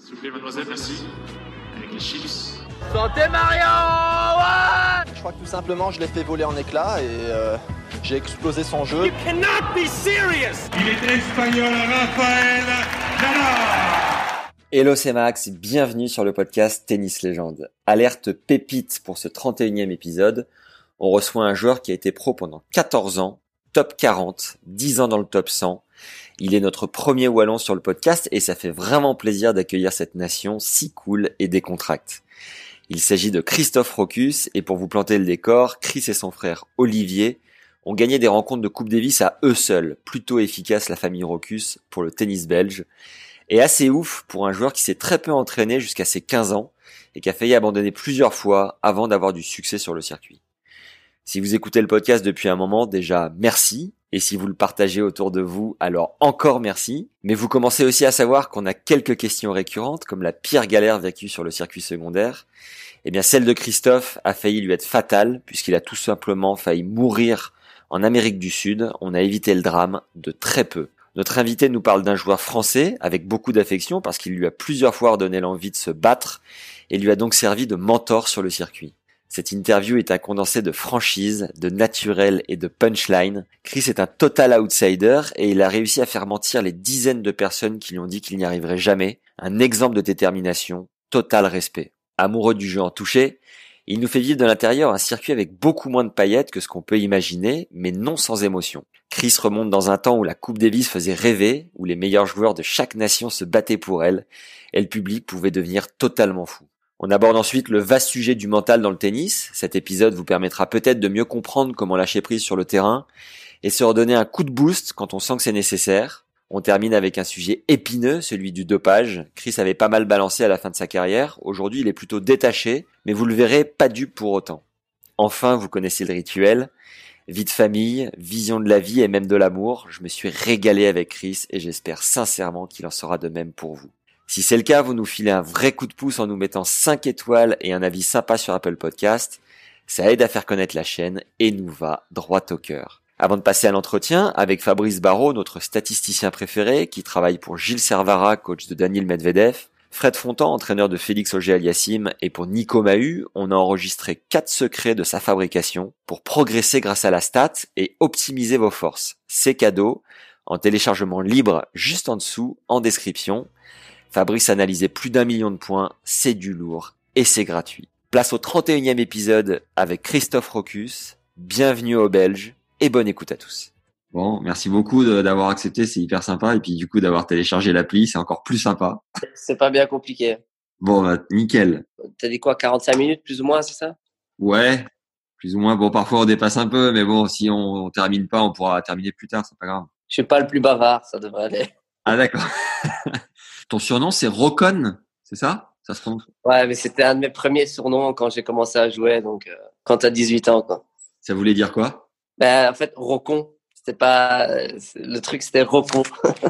S'il vous plaît, mademoiselle, merci. Avec les chips. Santé Mario, ouais. Je crois que tout simplement, je l'ai fait voler en éclats et j'ai explosé son jeu. You cannot be serious. Il est espagnol, Rafael Nadal. Hello, c'est Max, bienvenue sur le podcast Tennis Légende. Alerte pépite pour ce 31e épisode. On reçoit un joueur qui a été pro pendant 14 ans, top 40, 10 ans dans le top 100. Il est notre premier Wallon sur le podcast et ça fait vraiment plaisir d'accueillir cette nation si cool et décontracte. Il s'agit de Christophe Rocus et pour vous planter le décor, Chris et son frère Olivier ont gagné des rencontres de Coupe Davis à eux seuls. Plutôt efficace la famille Rocus pour le tennis belge. Et assez ouf pour un joueur qui s'est très peu entraîné jusqu'à ses 15 ans et qui a failli abandonner plusieurs fois avant d'avoir du succès sur le circuit. Si vous écoutez le podcast depuis un moment, déjà merci. Et si vous le partagez autour de vous, alors encore merci. Mais vous commencez aussi à savoir qu'on a quelques questions récurrentes, comme la pire galère vécue sur le circuit secondaire. Eh bien, celle de Christophe a failli lui être fatale, puisqu'il a tout simplement failli mourir en Amérique du Sud. On a évité le drame de très peu. Notre invité nous parle d'un joueur français avec beaucoup d'affection, parce qu'il lui a plusieurs fois redonné l'envie de se battre, et lui a donc servi de mentor sur le circuit. Cette interview est un condensé de franchise, de naturel et de punchline. Chris est un total outsider et il a réussi à faire mentir les dizaines de personnes qui lui ont dit qu'il n'y arriverait jamais. Un exemple de détermination, total respect. Amoureux du jeu en toucher, il nous fait vivre de l'intérieur un circuit avec beaucoup moins de paillettes que ce qu'on peut imaginer, mais non sans émotion. Chris remonte dans un temps où la Coupe Davis faisait rêver, où les meilleurs joueurs de chaque nation se battaient pour elle, et le public pouvait devenir totalement fou. On aborde ensuite le vaste sujet du mental dans le tennis. Cet épisode vous permettra peut-être de mieux comprendre comment lâcher prise sur le terrain et se redonner un coup de boost quand on sent que c'est nécessaire. On termine avec un sujet épineux, celui du dopage. Chris avait pas mal balancé à la fin de sa carrière. Aujourd'hui, il est plutôt détaché, mais vous le verrez, pas dupe pour autant. Enfin, vous connaissez le rituel. Vie de famille, vision de la vie et même de l'amour. Je me suis régalé avec Chris et j'espère sincèrement qu'il en sera de même pour vous. Si c'est le cas, vous nous filez un vrai coup de pouce en nous mettant 5 étoiles et un avis sympa sur Apple Podcast. Ça aide à faire connaître la chaîne et nous va droit au cœur. Avant de passer à l'entretien, avec Fabrice Barraud, notre statisticien préféré, qui travaille pour Gilles Servara, coach de Daniil Medvedev, Fred Fontan, entraîneur de Félix Auger-Aliassime, et pour Nico Mahut, on a enregistré 4 secrets de sa fabrication pour progresser grâce à la stat et optimiser vos forces. C'est cadeau, en téléchargement libre juste en dessous, en description. Fabrice a analysé plus d'1 million de points, c'est du lourd et c'est gratuit. Place au 31e épisode avec Christophe Rocus. Bienvenue aux Belges et bonne écoute à tous. Bon, merci beaucoup d'avoir accepté, c'est hyper sympa. Et puis du coup d'avoir téléchargé l'appli, c'est encore plus sympa. C'est pas bien compliqué. Bon, bah, nickel. T'as dit quoi, 45 minutes plus ou moins, c'est ça? Ouais, plus ou moins. Bon, parfois on dépasse un peu, mais bon, si on termine pas, on pourra terminer plus tard, c'est pas grave. Je suis pas le plus bavard, ça devrait aller. Ah d'accord. Ton surnom, c'est Rocon, c'est ça? Ça se prononce? Ouais, mais c'était un de mes premiers surnoms quand j'ai commencé à jouer, donc quand t'as 18 ans, quoi. Ça voulait dire quoi? Ben, en fait, Rocon, c'était pas... le truc, c'était Rocon.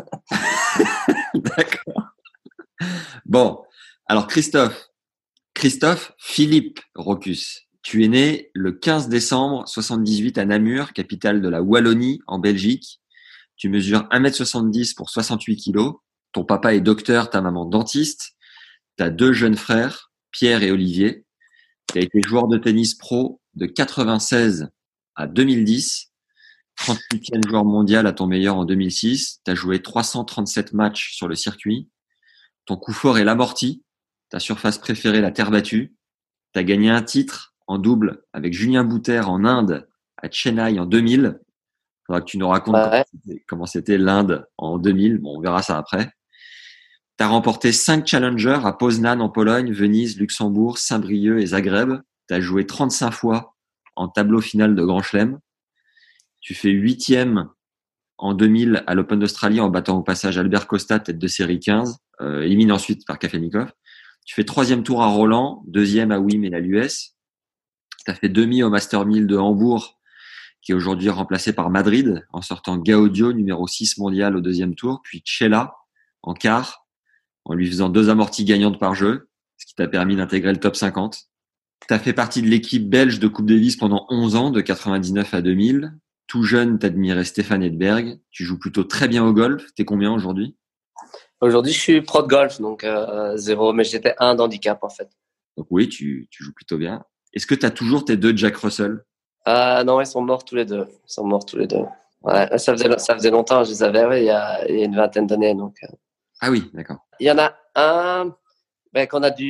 D'accord. Bon, alors Christophe Philippe Rocus, tu es né le 15 décembre 78 à Namur, capitale de la Wallonie, en Belgique. Tu mesures 1m70 pour 68 kilos. Ton papa est docteur, ta maman dentiste. Tu as 2 jeunes frères, Pierre et Olivier. Tu as été joueur de tennis pro de 96 à 2010. 38e joueur mondial à ton meilleur en 2006. Tu as joué 337 matchs sur le circuit. Ton coup fort est l'amorti. Ta surface préférée, la terre battue. Tu as gagné un titre en double avec Julien Bouter en Inde à Chennai en 2000. Faudra que tu nous racontes comment c'était l'Inde en 2000. Bon, on verra ça après. Tu as remporté 5 challengers à Poznan en Pologne, Venise, Luxembourg, Saint-Brieuc et Zagreb. Tu as joué 35 fois en tableau final de Grand Chelem. Tu fais 8e en 2000 à l'Open d'Australie en battant au passage Albert Costa, tête de série 15, éliminé ensuite par Kafelnikov. Tu fais 3e tour à Roland, 2e à Wim et à l'US. Tu as fait demi au Master 1000 de Hambourg, qui est aujourd'hui remplacé par Madrid, en sortant Gaudio, numéro 6 mondial au 2e tour, puis Cella en quart, en lui faisant 2 amorties gagnantes par jeu, ce qui t'a permis d'intégrer le top 50. Tu as fait partie de l'équipe belge de Coupe Davis pendant 11 ans, de 99 à 2000. Tout jeune, t'admirais Stéphane Edberg. Tu joues plutôt très bien au golf. T'es combien aujourd'hui? Aujourd'hui, je suis pro de golf, donc 0, mais j'étais 1 d'handicap en fait. Donc oui, tu joues plutôt bien. Est-ce que tu as toujours tes 2 Jack Russell? Non, ils sont morts tous les deux. Ils sont morts tous les deux. Ouais, ça faisait longtemps, je les avais, ouais, il y a une vingtaine d'années. Donc, Ah oui, d'accord. il y en a un qu'on a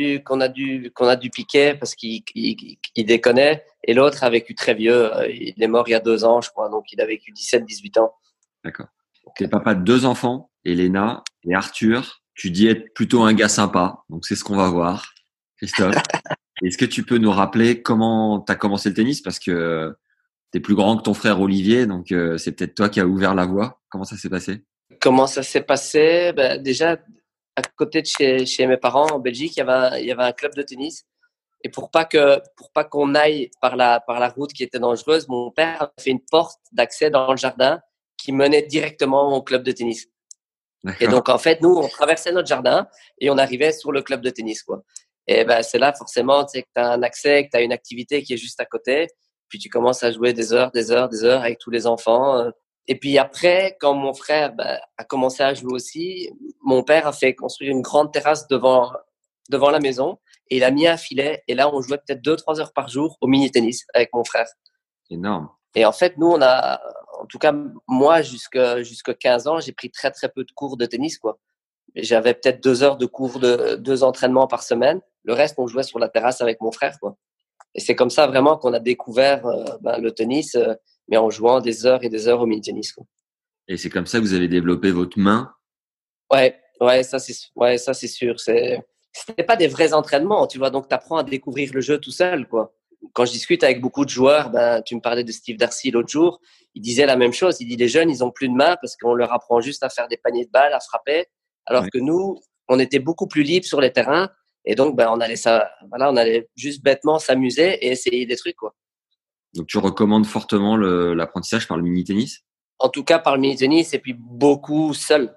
dû piquer parce qu'il déconnait, et l'autre a vécu très vieux. Il est mort il y a 2 ans, je crois, donc il a vécu 17-18 ans. D'accord. Tu es papa de 2 enfants, Elena et Arthur. Tu dis être plutôt un gars sympa, donc c'est ce qu'on va voir. Christophe, est-ce que tu peux nous rappeler comment tu as commencé le tennis? Parce que tu es plus grand que ton frère Olivier, donc c'est peut-être toi qui as ouvert la voie. Comment ça s'est passé? Comment ça s'est passé? Déjà, à côté de chez mes parents en Belgique, il y avait un club de tennis. Et pour pas qu'on aille par la route qui était dangereuse, mon père a fait une porte d'accès dans le jardin qui menait directement au club de tennis. D'accord. Et donc, en fait, nous, on traversait notre jardin et on arrivait sur le club de tennis, quoi. Et c'est là, forcément, tu sais, que tu as un accès, que tu as une activité qui est juste à côté. Puis tu commences à jouer des heures avec tous les enfants. Et puis après, quand mon frère a commencé à jouer aussi, mon père a fait construire une grande terrasse devant la maison et il a mis un filet. Et là, on jouait peut-être 2-3 heures par jour au mini-tennis avec mon frère. Énorme. Et en fait, nous, en tout cas, moi, jusqu'à 15 ans, j'ai pris très, très peu de cours de tennis, quoi. J'avais peut-être 2 heures de cours 2 entraînements par semaine. Le reste, on jouait sur la terrasse avec mon frère, quoi. Et c'est comme ça vraiment qu'on a découvert le tennis, mais en jouant des heures et des heures au mini-tennis, quoi. Et c'est comme ça que vous avez développé votre main? Ouais, ça c'est sûr. C'était pas des vrais entraînements, tu vois. Donc, tu apprends à découvrir le jeu tout seul, quoi. Quand je discute avec beaucoup de joueurs, tu me parlais de Steve Darcy l'autre jour, il disait la même chose. Il dit les jeunes, ils ont plus de main parce qu'on leur apprend juste à faire des paniers de balles, à frapper, alors que nous, on était beaucoup plus libres sur les terrains. Et donc, on allait juste bêtement s'amuser et essayer des trucs, quoi. Donc, tu recommandes fortement l'apprentissage par le mini-tennis? En tout cas, par le mini-tennis, et puis beaucoup seul,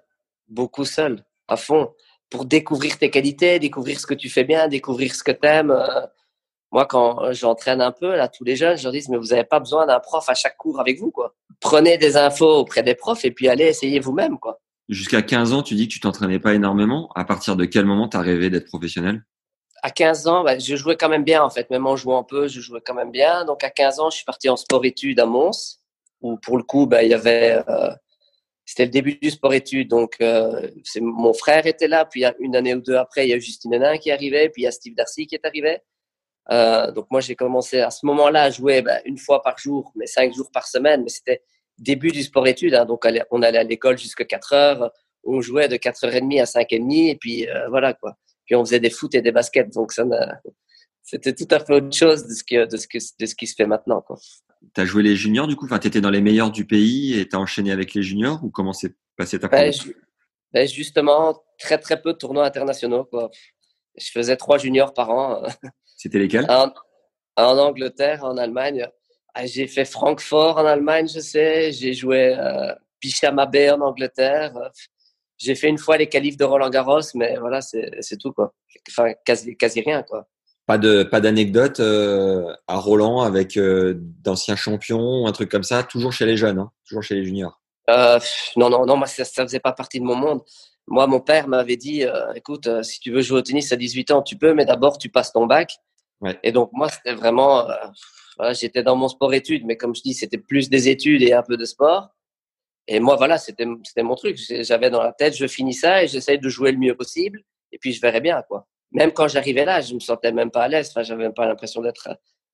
à fond, pour découvrir tes qualités, découvrir ce que tu fais bien, découvrir ce que t'aimes. Moi, quand j'entraîne un peu, là, tous les jeunes, je leur dis, mais vous n'avez pas besoin d'un prof à chaque cours avec vous, quoi. Prenez des infos auprès des profs et puis allez essayer vous-même, quoi. Jusqu'à 15 ans, tu dis que tu t'entraînais pas énormément. À partir de quel moment tu as rêvé d'être professionnel? À 15 ans, je jouais quand même bien, en fait. Même en jouant peu, je jouais quand même bien. Donc, à 15 ans, je suis parti en sport-études à Mons, où pour le coup, il y avait, c'était le début du sport-études. Donc, mon frère était là. Puis, une année ou deux après, il y a Justine Henin qui arrivait. Puis, il y a Steve Darcy qui est arrivé. Donc, moi, j'ai commencé à ce moment-là à jouer une fois par jour, mais 5 jours par semaine. Mais c'était début du sport-études. Hein. Donc, on allait à l'école jusqu'à 4 heures. On jouait de 4h30 à 5h30. Et puis, voilà, quoi. Puis on faisait des foot et des baskets, donc c'était tout à fait autre chose de ce qui se fait maintenant, quoi. T'as joué les juniors du coup, enfin t'étais dans les meilleurs du pays et t'as enchaîné avec les juniors, ou comment s'est passée ta progression? Justement, très très peu de tournois internationaux, quoi. Je faisais 3 juniors par an. C'était lesquels? en Angleterre, en Allemagne. J'ai fait Francfort en Allemagne, je sais. J'ai joué Pichama Bay en Angleterre. J'ai fait une fois les qualifs de Roland-Garros, mais voilà, c'est tout, quoi. Enfin, quasi rien, quoi. Pas d'anecdote à Roland avec d'anciens champions, un truc comme ça, toujours chez les jeunes, hein, toujours chez les juniors. Non, moi, ça faisait pas partie de mon monde. Moi, mon père m'avait dit, écoute, si tu veux jouer au tennis à 18 ans, tu peux, mais d'abord, tu passes ton bac. Ouais. Et donc, moi, c'était vraiment, voilà, j'étais dans mon sport-études, mais comme je dis, c'était plus des études et un peu de sport. Et moi, voilà, c'était mon truc. J'avais dans la tête, je finis ça et j'essaye de jouer le mieux possible. Et puis, je verrai bien, quoi. Même quand j'arrivais là, je me sentais même pas à l'aise. Enfin, j'avais même pas l'impression d'être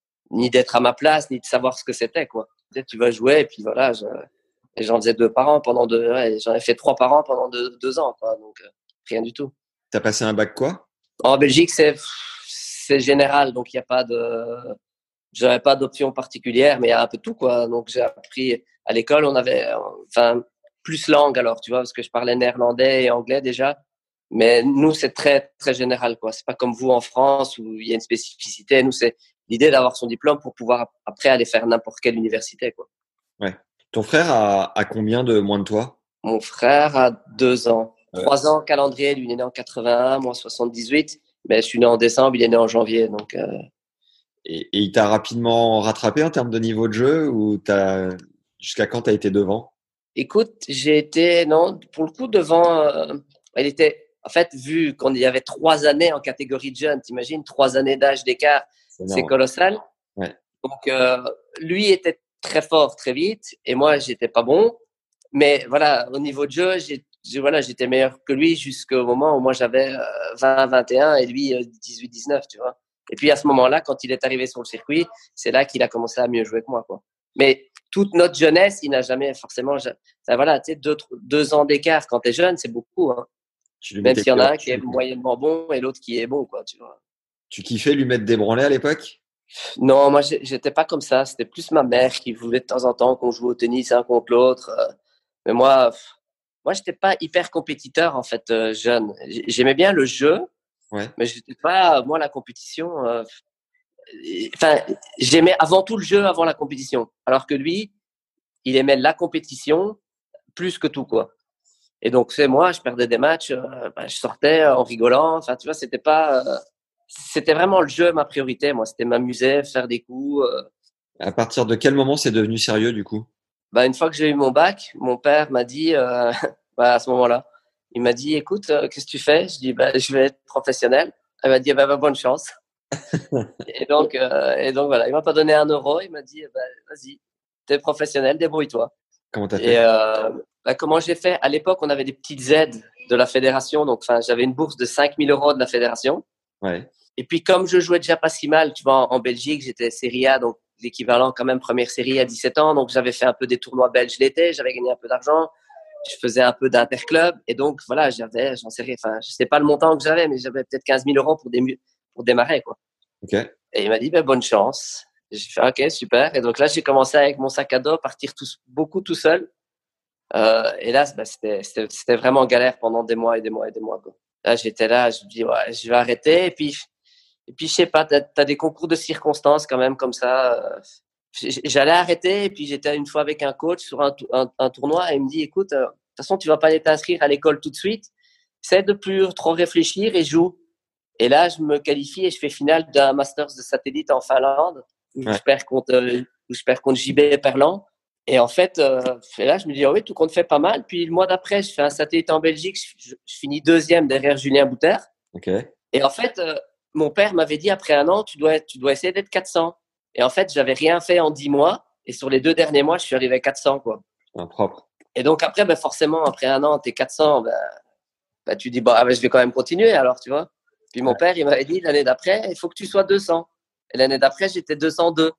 à ma place, ni de savoir ce que c'était, quoi. Tu vas jouer, et puis voilà, et j'en faisais 2 par an j'en ai fait 3 par an pendant 2 ans, quoi. Donc, rien du tout. T'as passé un bac quoi? En Belgique, c'est général, donc il y a pas j'avais pas d'option particulière, mais il y a un peu tout, quoi. Donc, j'ai appris à l'école, on avait, enfin, plus langue alors, tu vois, parce que je parlais néerlandais et anglais déjà. Mais nous, c'est très, très général, quoi. C'est pas comme vous en France où il y a une spécificité. Nous, c'est l'idée d'avoir son diplôme pour pouvoir après aller faire n'importe quelle université, quoi. Ouais. Ton frère a combien de moins de toi? Mon frère a 2 ans. 3 ans calendrier, lui il est né en 81, moi 78. Mais je suis né en décembre, il est né en janvier. Donc, Et il t'a rapidement rattrapé en termes de niveau de jeu, ou jusqu'à quand t'as été devant? écoute, j'ai été, non, pour le coup, devant. Il était, en fait, vu qu'on y avait 3 années en catégorie de jeunes, t'imagines, 3 années d'âge d'écart, c'est colossal. Ouais. Donc, lui était très fort très vite et moi, j'étais pas bon. Mais voilà, au niveau de jeu, j'étais meilleur que lui jusqu'au moment où moi, j'avais 20-21 et lui 18-19, tu vois. Et puis, à ce moment-là, quand il est arrivé sur le circuit, c'est là qu'il a commencé à mieux jouer que moi, quoi. Mais toute notre jeunesse, il n'a jamais forcément… Voilà, tu sais, 2 ans d'écart quand tu es jeune, c'est beaucoup, hein. Même s'il y en a un qui est moyennement bon et l'autre qui est bon, quoi, tu vois. Tu kiffais lui mettre des branlées à l'époque? Non, moi, j'étais pas comme ça. C'était plus ma mère qui voulait de temps en temps qu'on joue au tennis un contre l'autre. Mais moi, j'étais pas hyper compétiteur, en fait, jeune. J'aimais bien le jeu, mais j'étais pas, moi, la compétition. Enfin, j'aimais avant tout le jeu avant la compétition. Alors que lui, il aimait la compétition plus que tout, quoi. Et donc, c'est moi, je perdais des matchs, je sortais en rigolant. Enfin, tu vois, c'était vraiment le jeu ma priorité. Moi, c'était m'amuser, faire des coups. À partir de quel moment c'est devenu sérieux, du coup? Une fois que j'ai eu mon bac, mon père m'a dit, à ce moment-là, il m'a dit, écoute, qu'est-ce que tu fais? Je dis, je vais être professionnel. Il m'a dit, bonne chance. et donc voilà, il m'a pas donné 1 euro. Il m'a dit, vas-y, t'es professionnel, débrouille-toi. Comment t'as fait? Comment j'ai fait? À l'époque, on avait des petites aides de la fédération. Donc, j'avais une bourse de 5 000 euros de la fédération. Ouais. Et puis, comme je jouais déjà pas si mal, tu vois, en Belgique, j'étais Série A, donc l'équivalent quand même première série à 17 ans. Donc, j'avais fait un peu des tournois belges l'été, j'avais gagné un peu d'argent. Je faisais un peu d'interclub. Et donc, voilà, je sais pas le montant que j'avais, mais j'avais peut-être 15 000 euros pour démarrer, quoi. Okay. Et il m'a dit, bonne chance. J'ai fait, OK, super. Et donc là, j'ai commencé avec mon sac à dos, partir beaucoup tout seul. Et là, c'était vraiment galère pendant des mois et des mois et des mois, quoi. Là, j'étais là, je me dis, ouais, je vais arrêter. Et puis, je sais pas, t'as des concours de circonstances quand même comme ça. J'allais arrêter et puis j'étais une fois avec un coach sur un tournoi et il me dit, écoute, de toute façon, tu vas pas aller t'inscrire à l'école tout de suite. Essaie de plus trop réfléchir et joue. Et là, je me qualifie et je fais finale d'un Masters de satellite en Finlande où je perds contre JB Perlan. Et en fait, et là, je me dis, oui, tout compte fait pas mal. Puis le mois d'après, je fais un satellite en Belgique. Je finis 2e derrière Julien Bouter. Okay. Et en fait, mon père m'avait dit, après 1 an, tu dois essayer d'être 400. Et en fait, j'avais rien fait en 10 mois. Et sur les 2 derniers mois, je suis arrivé à 400, quoi. Propre. Et donc après, forcément, après 1 an, t'es 400, tu dis, je vais quand même continuer alors, tu vois. Puis mon père, il m'avait dit, l'année d'après, il faut que tu sois 200. Et l'année d'après, j'étais 202.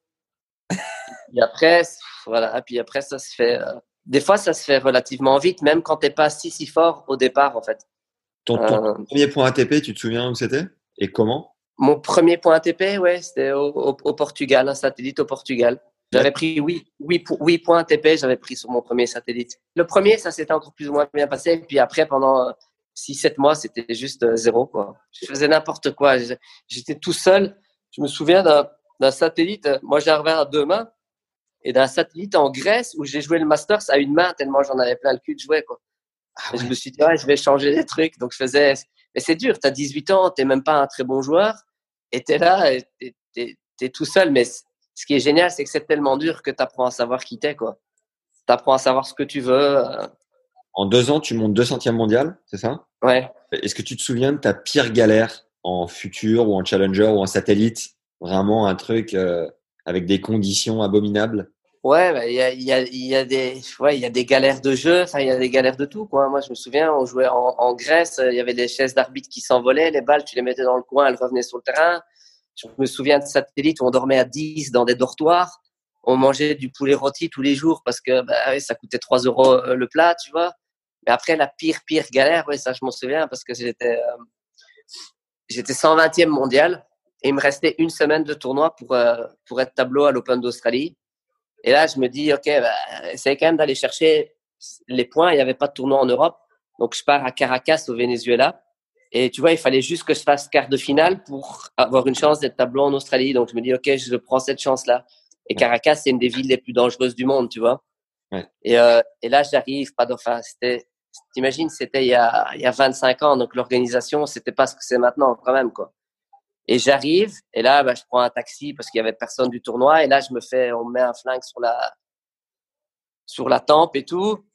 Et après, voilà. Puis après, ça se fait. Des fois, ça se fait relativement vite, même quand t'es pas si fort au départ, en fait. Ton premier point ATP, tu te souviens où c'était et comment? Mon premier point ATP, ouais, c'était au Portugal, un satellite au Portugal. J'avais pris 8 points ATP, j'avais pris sur mon premier satellite. Le premier, ça s'était encore plus ou moins bien passé. Et puis après, pendant 6-7 mois, c'était juste 0, quoi. Je faisais n'importe quoi. J'étais tout seul. Je me souviens d'un satellite. Moi, j'ai un revers à 2 mains. Et d'un satellite en Grèce où j'ai joué le Masters à 1 main tellement j'en avais plein le cul de jouer, quoi. Et je me suis dit, je vais changer des trucs. Donc, mais c'est dur. T'as 18 ans, t'es même pas un très bon joueur. Et t'es là, t'es tout seul. Mais ce qui est génial, c'est que c'est tellement dur que t'apprends à savoir qui t'es, quoi. T'apprends à savoir ce que tu veux. En 2 ans, tu montes 200e mondial, c'est ça? Ouais. Est-ce que tu te souviens de ta pire galère en futur ou en challenger ou en satellite? Vraiment un truc avec des conditions abominables? Ouais, il y a des galères de jeu, il y a des galères de tout, quoi. Moi, je me souviens, on jouait en Grèce, il y avait des chaises d'arbitre qui s'envolaient, les balles, tu les mettais dans le coin, elles revenaient sur le terrain. Je me souviens de satellites où on dormait à 10 dans des dortoirs. On mangeait du poulet rôti tous les jours parce que ça coûtait 3 euros le plat, tu vois. Mais après, la pire galère, ça, je m'en souviens parce que j'étais 120e mondial et il me restait 1 semaine de tournoi pour être tableau à l'Open d'Australie. Et là, je me dis, OK, essayez quand même d'aller chercher les points. Il n'y avait pas de tournoi en Europe. Donc, je pars à Caracas, au Venezuela. Et tu vois, il fallait juste que je fasse quart de finale pour avoir une chance d'être tableau en Australie. Donc, je me dis, OK, je prends cette chance-là. Et Caracas, c'est une des villes les plus dangereuses du monde, tu vois. Ouais. Et là, j'arrive, t'imagines, c'était il y a 25 ans. Donc, l'organisation, c'était pas ce que c'est maintenant, quand même, quoi. Et j'arrive, et là, je prends un taxi parce qu'il y avait personne du tournoi. Et là, on me met un flingue sur la tempe et tout.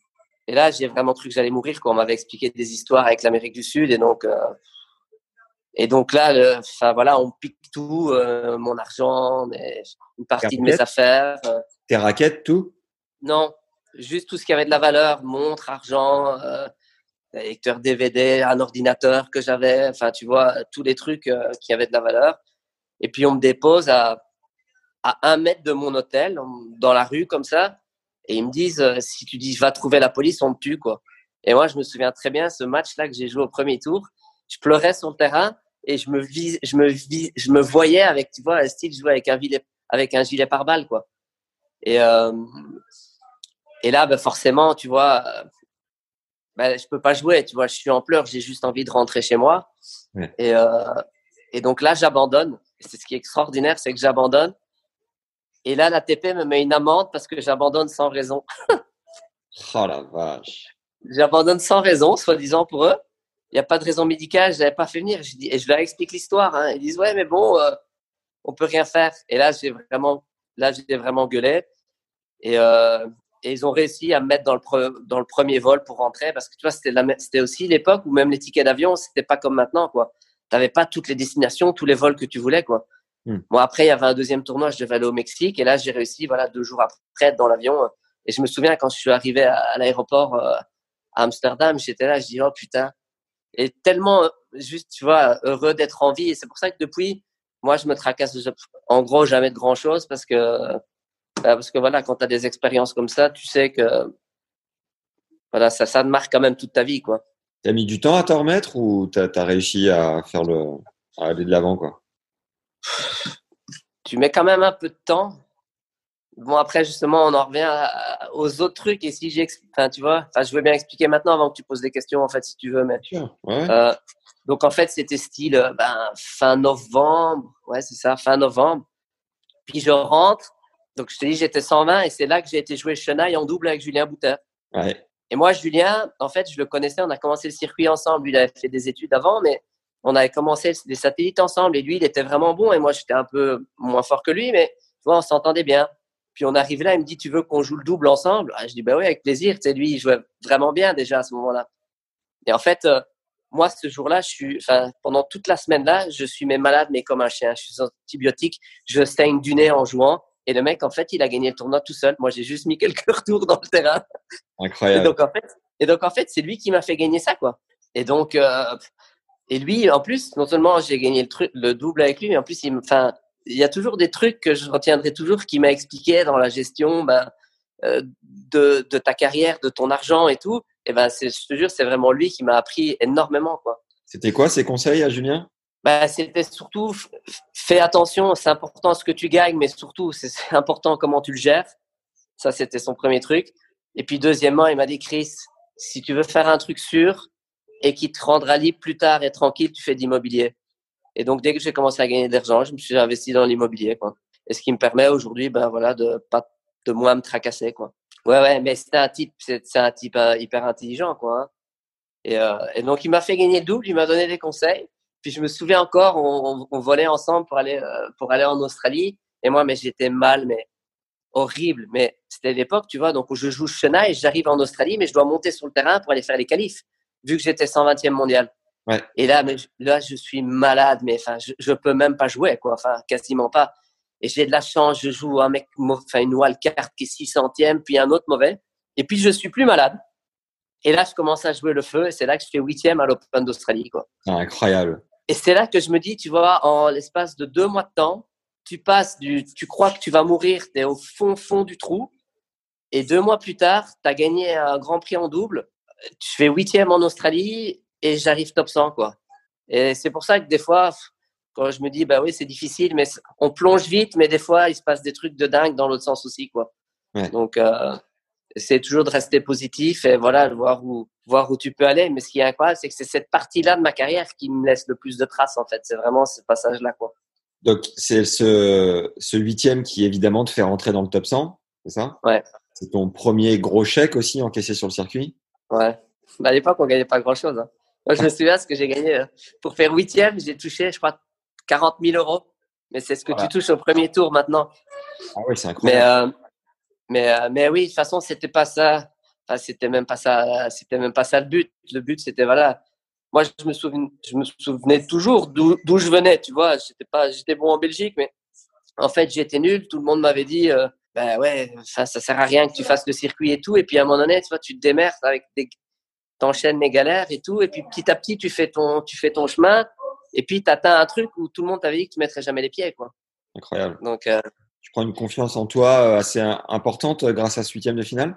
Et là, j'ai vraiment cru que j'allais mourir quand on m'avait expliqué des histoires avec l'Amérique du Sud. Et donc là, voilà, on pique tout, mon argent, une partie de mes affaires. Tes raquettes, tout? Non, juste tout ce qui avait de la valeur, montre, argent, lecteur DVD, un ordinateur que j'avais, enfin, tu vois, tous les trucs qui avaient de la valeur. Et puis, on me dépose à 1 mètre de mon hôtel, dans la rue, comme ça. Et ils me disent, si tu dis, je vais trouver la police, on me tue, quoi. Et moi, je me souviens très bien, ce match-là que j'ai joué au premier tour, je pleurais sur le terrain et je me voyais avec, tu vois, un style, jouer avec un gilet pare-balles, quoi. Et là, forcément, tu vois, je peux pas jouer, tu vois, je suis en pleurs, j'ai juste envie de rentrer chez moi. Ouais. Et donc là, j'abandonne. Et c'est ce qui est extraordinaire, c'est que j'abandonne. Et là, l'ATP me met une amende parce que j'abandonne sans raison. Oh la vache. J'abandonne sans raison, soi-disant pour eux. Il n'y a pas de raison médicale, je n'avais pas fait venir. Et je leur explique l'histoire. Hein. Ils disent, ouais, mais bon, on peut rien faire. Et là, j'ai vraiment gueulé. Et ils ont réussi à me mettre dans le premier vol pour rentrer. Parce que tu vois, c'était aussi l'époque où même les tickets d'avion, c'était pas comme maintenant, quoi. Tu n'avais pas toutes les destinations, tous les vols que tu voulais, quoi. Bon, après, il y avait un deuxième tournoi, je devais aller au Mexique. Et là, j'ai réussi, 2 jours après, être dans l'avion. Et je me souviens, quand je suis arrivé à l'aéroport à Amsterdam, j'étais là, je dis, oh putain. Et tellement, juste, tu vois, heureux d'être en vie. Et c'est pour ça que depuis, moi, je me tracasse, en gros, jamais de grand-chose. Parce que voilà, quand tu as des expériences comme ça, tu sais que voilà, ça te marque quand même toute ta vie, quoi. T'as mis du temps à t'en remettre ou t'as réussi à aller de l'avant, quoi? Tu mets quand même un peu de temps. Bon, après, justement, on en revient aux autres trucs. Et si tu vois, je veux bien expliquer maintenant avant que tu poses des questions, en fait, si tu veux. Mais, ouais. Donc, en fait, c'était style fin novembre. Ouais, c'est ça, fin novembre. Puis, je rentre. Donc, je te dis, j'étais 120 et c'est là que j'ai été jouer Chenaille en double avec Julien Bouter. Ouais. Et moi, Julien, en fait, je le connaissais. On a commencé le circuit ensemble. Lui, il avait fait des études avant, mais on avait commencé des satellites ensemble. Et lui, il était vraiment bon. Et moi, j'étais un peu moins fort que lui, mais tu vois, on s'entendait bien. Puis on arrive là, il me dit, tu veux qu'on joue le double ensemble? Je dis, bah oui, avec plaisir. Tu sais, lui, il jouait vraiment bien déjà à ce moment-là. Et en fait, moi, ce jour-là, pendant toute la semaine là, je suis malade, mais comme un chien. Je suis antibiotique, je saigne du nez en jouant. Et le mec, en fait, il a gagné le tournoi tout seul. Moi, j'ai juste mis quelques retours dans le terrain. Incroyable. Et donc, en fait, c'est lui qui m'a fait gagner ça, quoi. Et donc, et lui, en plus, non seulement j'ai gagné le double avec lui, mais en plus, il y a toujours des trucs que je retiendrai toujours qui m'a expliqué dans la gestion de ta carrière, de ton argent et tout. Et je te jure, c'est vraiment lui qui m'a appris énormément, quoi. C'était quoi ses conseils à Julien? C'était surtout fais attention, c'est important ce que tu gagnes, mais surtout c'est important comment tu le gères. Ça, c'était son premier truc. Et puis deuxièmement, il m'a dit, Chris, si tu veux faire un truc sûr et qui te rendra libre plus tard et tranquille, tu fais de l'immobilier. Et donc, dès que j'ai commencé à gagner de l'argent, je me suis investi dans l'immobilier, quoi. Et ce qui me permet aujourd'hui, de moins me tracasser, quoi. Ouais, mais c'est un type hyper intelligent, quoi. Hein. Et donc, il m'a fait gagner le double, il m'a donné des conseils. Puis, je me souviens encore, on volait ensemble pour aller en Australie. Et moi, mais j'étais mal, mais horrible. Mais c'était l'époque, tu vois, donc où je joue Chenaille, j'arrive en Australie, mais je dois monter sur le terrain pour aller faire les qualifs, vu que j'étais 120e mondial. Ouais. Et là, je suis malade, mais je peux même pas jouer, quoi. Quasiment pas. Et j'ai de la chance, je joue un mec, une wildcard qui est 600e, puis un autre mauvais. Et puis, je suis plus malade. Et là, je commence à jouer le feu, et c'est là que je fais 8e à l'Open d'Australie, quoi. Incroyable. Et c'est là que je me dis, tu vois, en l'espace de 2 mois de temps, tu crois que tu vas mourir, t'es au fond du trou. Et 2 mois plus tard, t'as gagné un grand prix en double. Tu fais 8e en Australie, et j'arrive top 100, quoi. Et c'est pour ça que des fois, quand je me dis, oui, c'est difficile, mais on plonge vite, mais des fois, il se passe des trucs de dingue dans l'autre sens aussi, quoi. Ouais. Donc, c'est toujours de rester positif et voilà, de voir où tu peux aller. Mais ce qui est incroyable, c'est que c'est cette partie-là de ma carrière qui me laisse le plus de traces, en fait. C'est vraiment ce passage-là, quoi. Donc, c'est ce 8e qui, évidemment, te fait rentrer dans le top 100, c'est ça? Ouais. C'est ton premier gros chèque aussi encaissé sur le circuit? Ouais. À l'époque, on gagnait pas grand-chose, hein. Moi, je me souviens ce que j'ai gagné. Pour faire 8e, j'ai touché, je crois, 40 000 €. Mais c'est ce que tu touches au premier tour maintenant. Ah oui, c'est incroyable. Mais oui, de toute façon, c'était pas ça. Enfin, c'était même pas ça le but. Le but, c'était voilà. Moi, je me souvenais toujours d'où je venais, tu vois. J'étais bon en Belgique, mais en fait, j'étais nul. Tout le monde m'avait dit, ben ouais, ça sert à rien que tu fasses le circuit et tout. Et puis à un moment donné, tu vois, tu te démerdes t'enchaînes les galères et tout. Et puis petit à petit, tu fais ton chemin. Et puis t'atteins un truc où tout le monde t'avait dit que tu mettrais jamais les pieds, quoi. Incroyable. Donc, Tu prends une confiance en toi assez importante grâce à ce huitième de finale?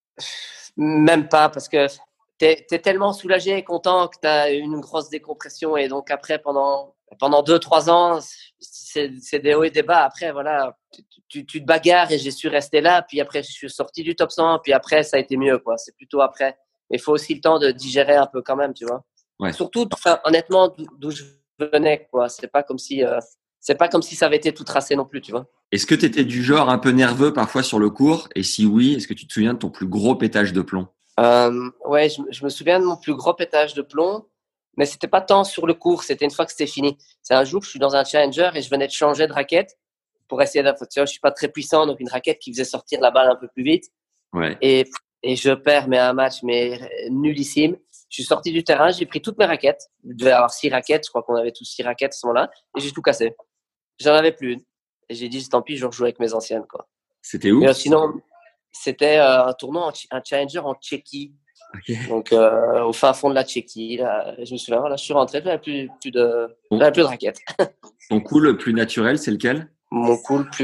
même pas, parce que t'es tellement soulagé et content que t'as une grosse décompression. Et donc après, pendant 2-3 ans, c'est des hauts et des bas. Après, voilà, tu te bagarres et j'ai su rester là. Puis après, je suis sorti du top 100. Puis après, ça a été mieux, quoi. C'est plutôt après. Mais il faut aussi le temps de digérer un peu quand même, tu vois. Ouais. Surtout, enfin, honnêtement, d'où je venais, quoi. C'est pas comme si ça avait été tout tracé non plus, tu vois. Est-ce que tu étais du genre un peu nerveux parfois sur le cours? Et si oui, est-ce que tu te souviens de ton plus gros pétage de plomb? Ouais, je me souviens de mon plus gros pétage de plomb, mais c'était pas tant sur le cours, c'était une fois que c'était fini. C'est un jour, je suis dans un challenger et je venais de changer de raquette pour essayer tu vois, je suis pas très puissant, donc une raquette qui faisait sortir la balle un peu plus vite. Ouais. Et je perds, mais un match, mais nullissime. Je suis sorti du terrain, j'ai pris toutes mes raquettes. Je devais avoir 6 raquettes, je crois qu'on avait tous 6 raquettes à ce moment-là, et j'ai tout cassé. J'en avais plus une. Et j'ai dit, tant pis, je rejoue avec mes anciennes, quoi. C'était où? Mais sinon, c'était un tournoi, un challenger en Tchéquie. Okay. Donc, au fin fond de la Tchéquie, là, je me souviens, là, je suis rentré, j'avais plus de raquettes. Ton coup le plus naturel, c'est lequel? Mon coup le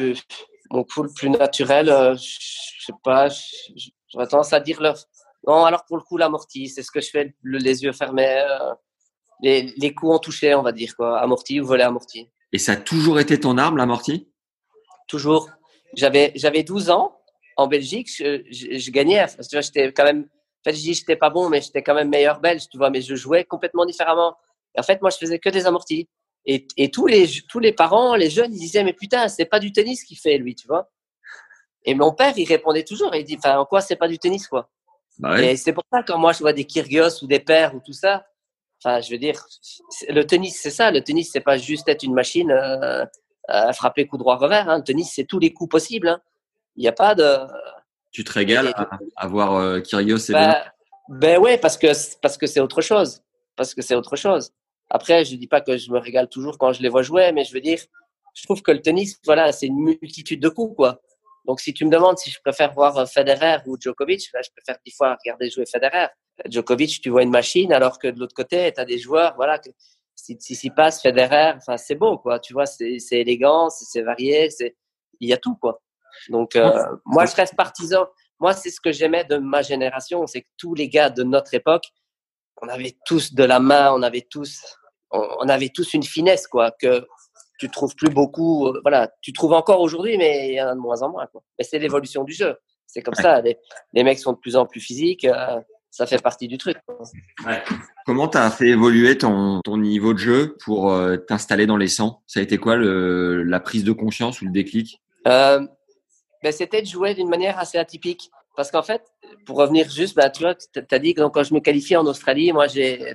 plus naturel, je sais pas, j'aurais tendance à dire non, alors pour le coup, l'amorti, c'est ce que je fais, les yeux fermés, les coups en touché, on va dire, quoi, amorti ou volet amorti. Et ça a toujours été ton arme, l'amorti? Toujours. J'avais 12 ans en Belgique, je gagnais, tu vois, j'étais quand même, en fait, je dis j'étais pas bon, mais j'étais quand même meilleur belge, tu vois, mais je jouais complètement différemment. Et en fait, moi, je faisais que des amortis. Et tous les parents, les jeunes, ils disaient, mais putain, c'est pas du tennis qu'il fait, lui, tu vois. Et mon père, il répondait toujours, il dit, enfin, en quoi c'est pas du tennis, quoi. Bah ouais. Et c'est pour ça, quand moi, je vois des Kyrgios ou des pères ou tout ça, enfin, je veux dire, le tennis, c'est ça. Le tennis, c'est pas juste être une machine à frapper coup droit revers. Hein. Le tennis, c'est tous les coups possibles. Hein. Il n'y a pas de. Tu te régales à voir Kyrgios et Benoît? Ben ouais, parce que c'est autre chose. Parce que c'est autre chose. Après, je dis pas que je me régale toujours quand je les vois jouer, mais je veux dire, je trouve que le tennis, voilà, c'est une multitude de coups, quoi. Donc, si tu me demandes si je préfère voir Federer ou Djokovic, là, je préfère 10 fois regarder jouer Federer. Djokovic, tu vois une machine, alors que de l'autre côté, tu as des joueurs, voilà, que s'y passe Federer, enfin, c'est beau, quoi. Tu vois, c'est élégant, c'est varié, il y a tout, quoi. Donc, moi, je reste partisan. Moi, c'est ce que j'aimais de ma génération, c'est que tous les gars de notre époque, on avait tous de la main, on avait tous une finesse, quoi, que tu trouves plus beaucoup. Voilà, tu trouves encore aujourd'hui, mais il y en a de moins en moins, quoi. Mais c'est l'évolution du jeu. C'est comme ça. Les mecs sont de plus en plus physiques. Ça fait partie du truc. Ouais. Comment tu as fait évoluer ton niveau de jeu pour t'installer dans les 100? Ça a été quoi la prise de conscience ou le déclic? C'était de jouer d'une manière assez atypique. Parce qu'en fait, pour revenir juste, tu vois, tu as dit que donc, quand je me qualifie en Australie, moi, j'ai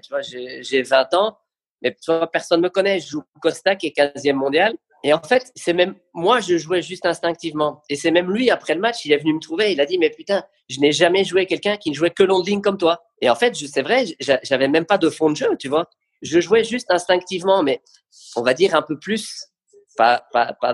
20 ans, mais tu vois, personne ne me connaît. Je joue Costa, qui est 15e mondial. Et en fait, c'est même moi, je jouais juste instinctivement. Et c'est même lui, après le match, il est venu me trouver. Il a dit, mais putain, je n'ai jamais joué quelqu'un qui ne jouait que long de ligne comme toi. Et en fait, c'est vrai, j'avais même pas de fond de jeu, tu vois. Je jouais juste instinctivement, mais on va dire un peu plus, pas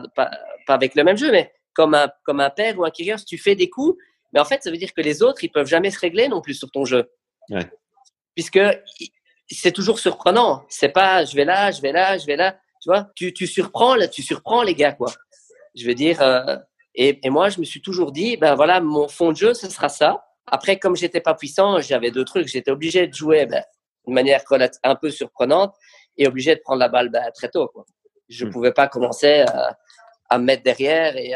avec le même jeu, mais comme un père ou un Kyrgios, tu fais des coups. Mais en fait, ça veut dire que les autres, ils peuvent jamais se régler non plus sur ton jeu. Ouais. Puisque c'est toujours surprenant. C'est pas, je vais là. Tu vois, tu surprends les gars, quoi. Je veux dire, et moi, je me suis toujours dit, ben voilà, mon fond de jeu, ce sera ça. Après, comme j'étais pas puissant, j'avais deux trucs. J'étais obligé de jouer d'une manière un peu surprenante et obligé de prendre la balle très tôt, quoi. Je pouvais pas commencer à me mettre derrière et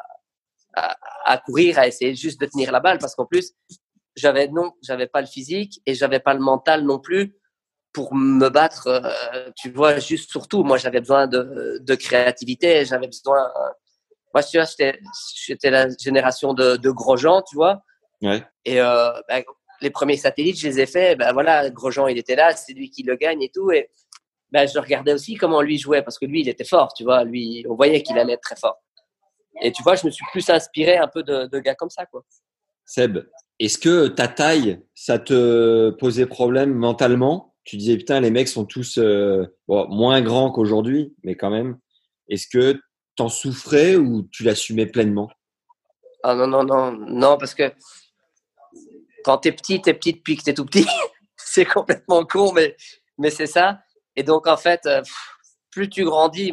à courir, à essayer juste de tenir la balle, parce qu'en plus, j'avais pas le physique et j'avais pas le mental non plus pour me battre, tu vois, juste surtout. Moi, j'avais besoin de créativité, j'avais besoin. Moi, tu vois, j'étais la génération de Grosjean, tu vois. Ouais. Et les premiers satellites, je les ai faits. Voilà, Grosjean, il était là, c'est lui qui le gagne et tout. Et je regardais aussi comment lui jouait, parce que lui, il était fort, tu vois. Lui, on voyait qu'il allait être très fort. Et tu vois, je me suis plus inspiré un peu de gars comme ça, quoi. Seb, Est-ce que ta taille, ça te posait problème mentalement? Tu disais, putain, les mecs sont tous moins grands qu'aujourd'hui, mais quand même. Est-ce que t'en souffrais ou tu l'assumais pleinement? Ah non, non, non, non, parce que quand t'es petit depuis que t'es tout petit. C'est complètement con, mais c'est ça. Et donc, en fait, plus tu grandis,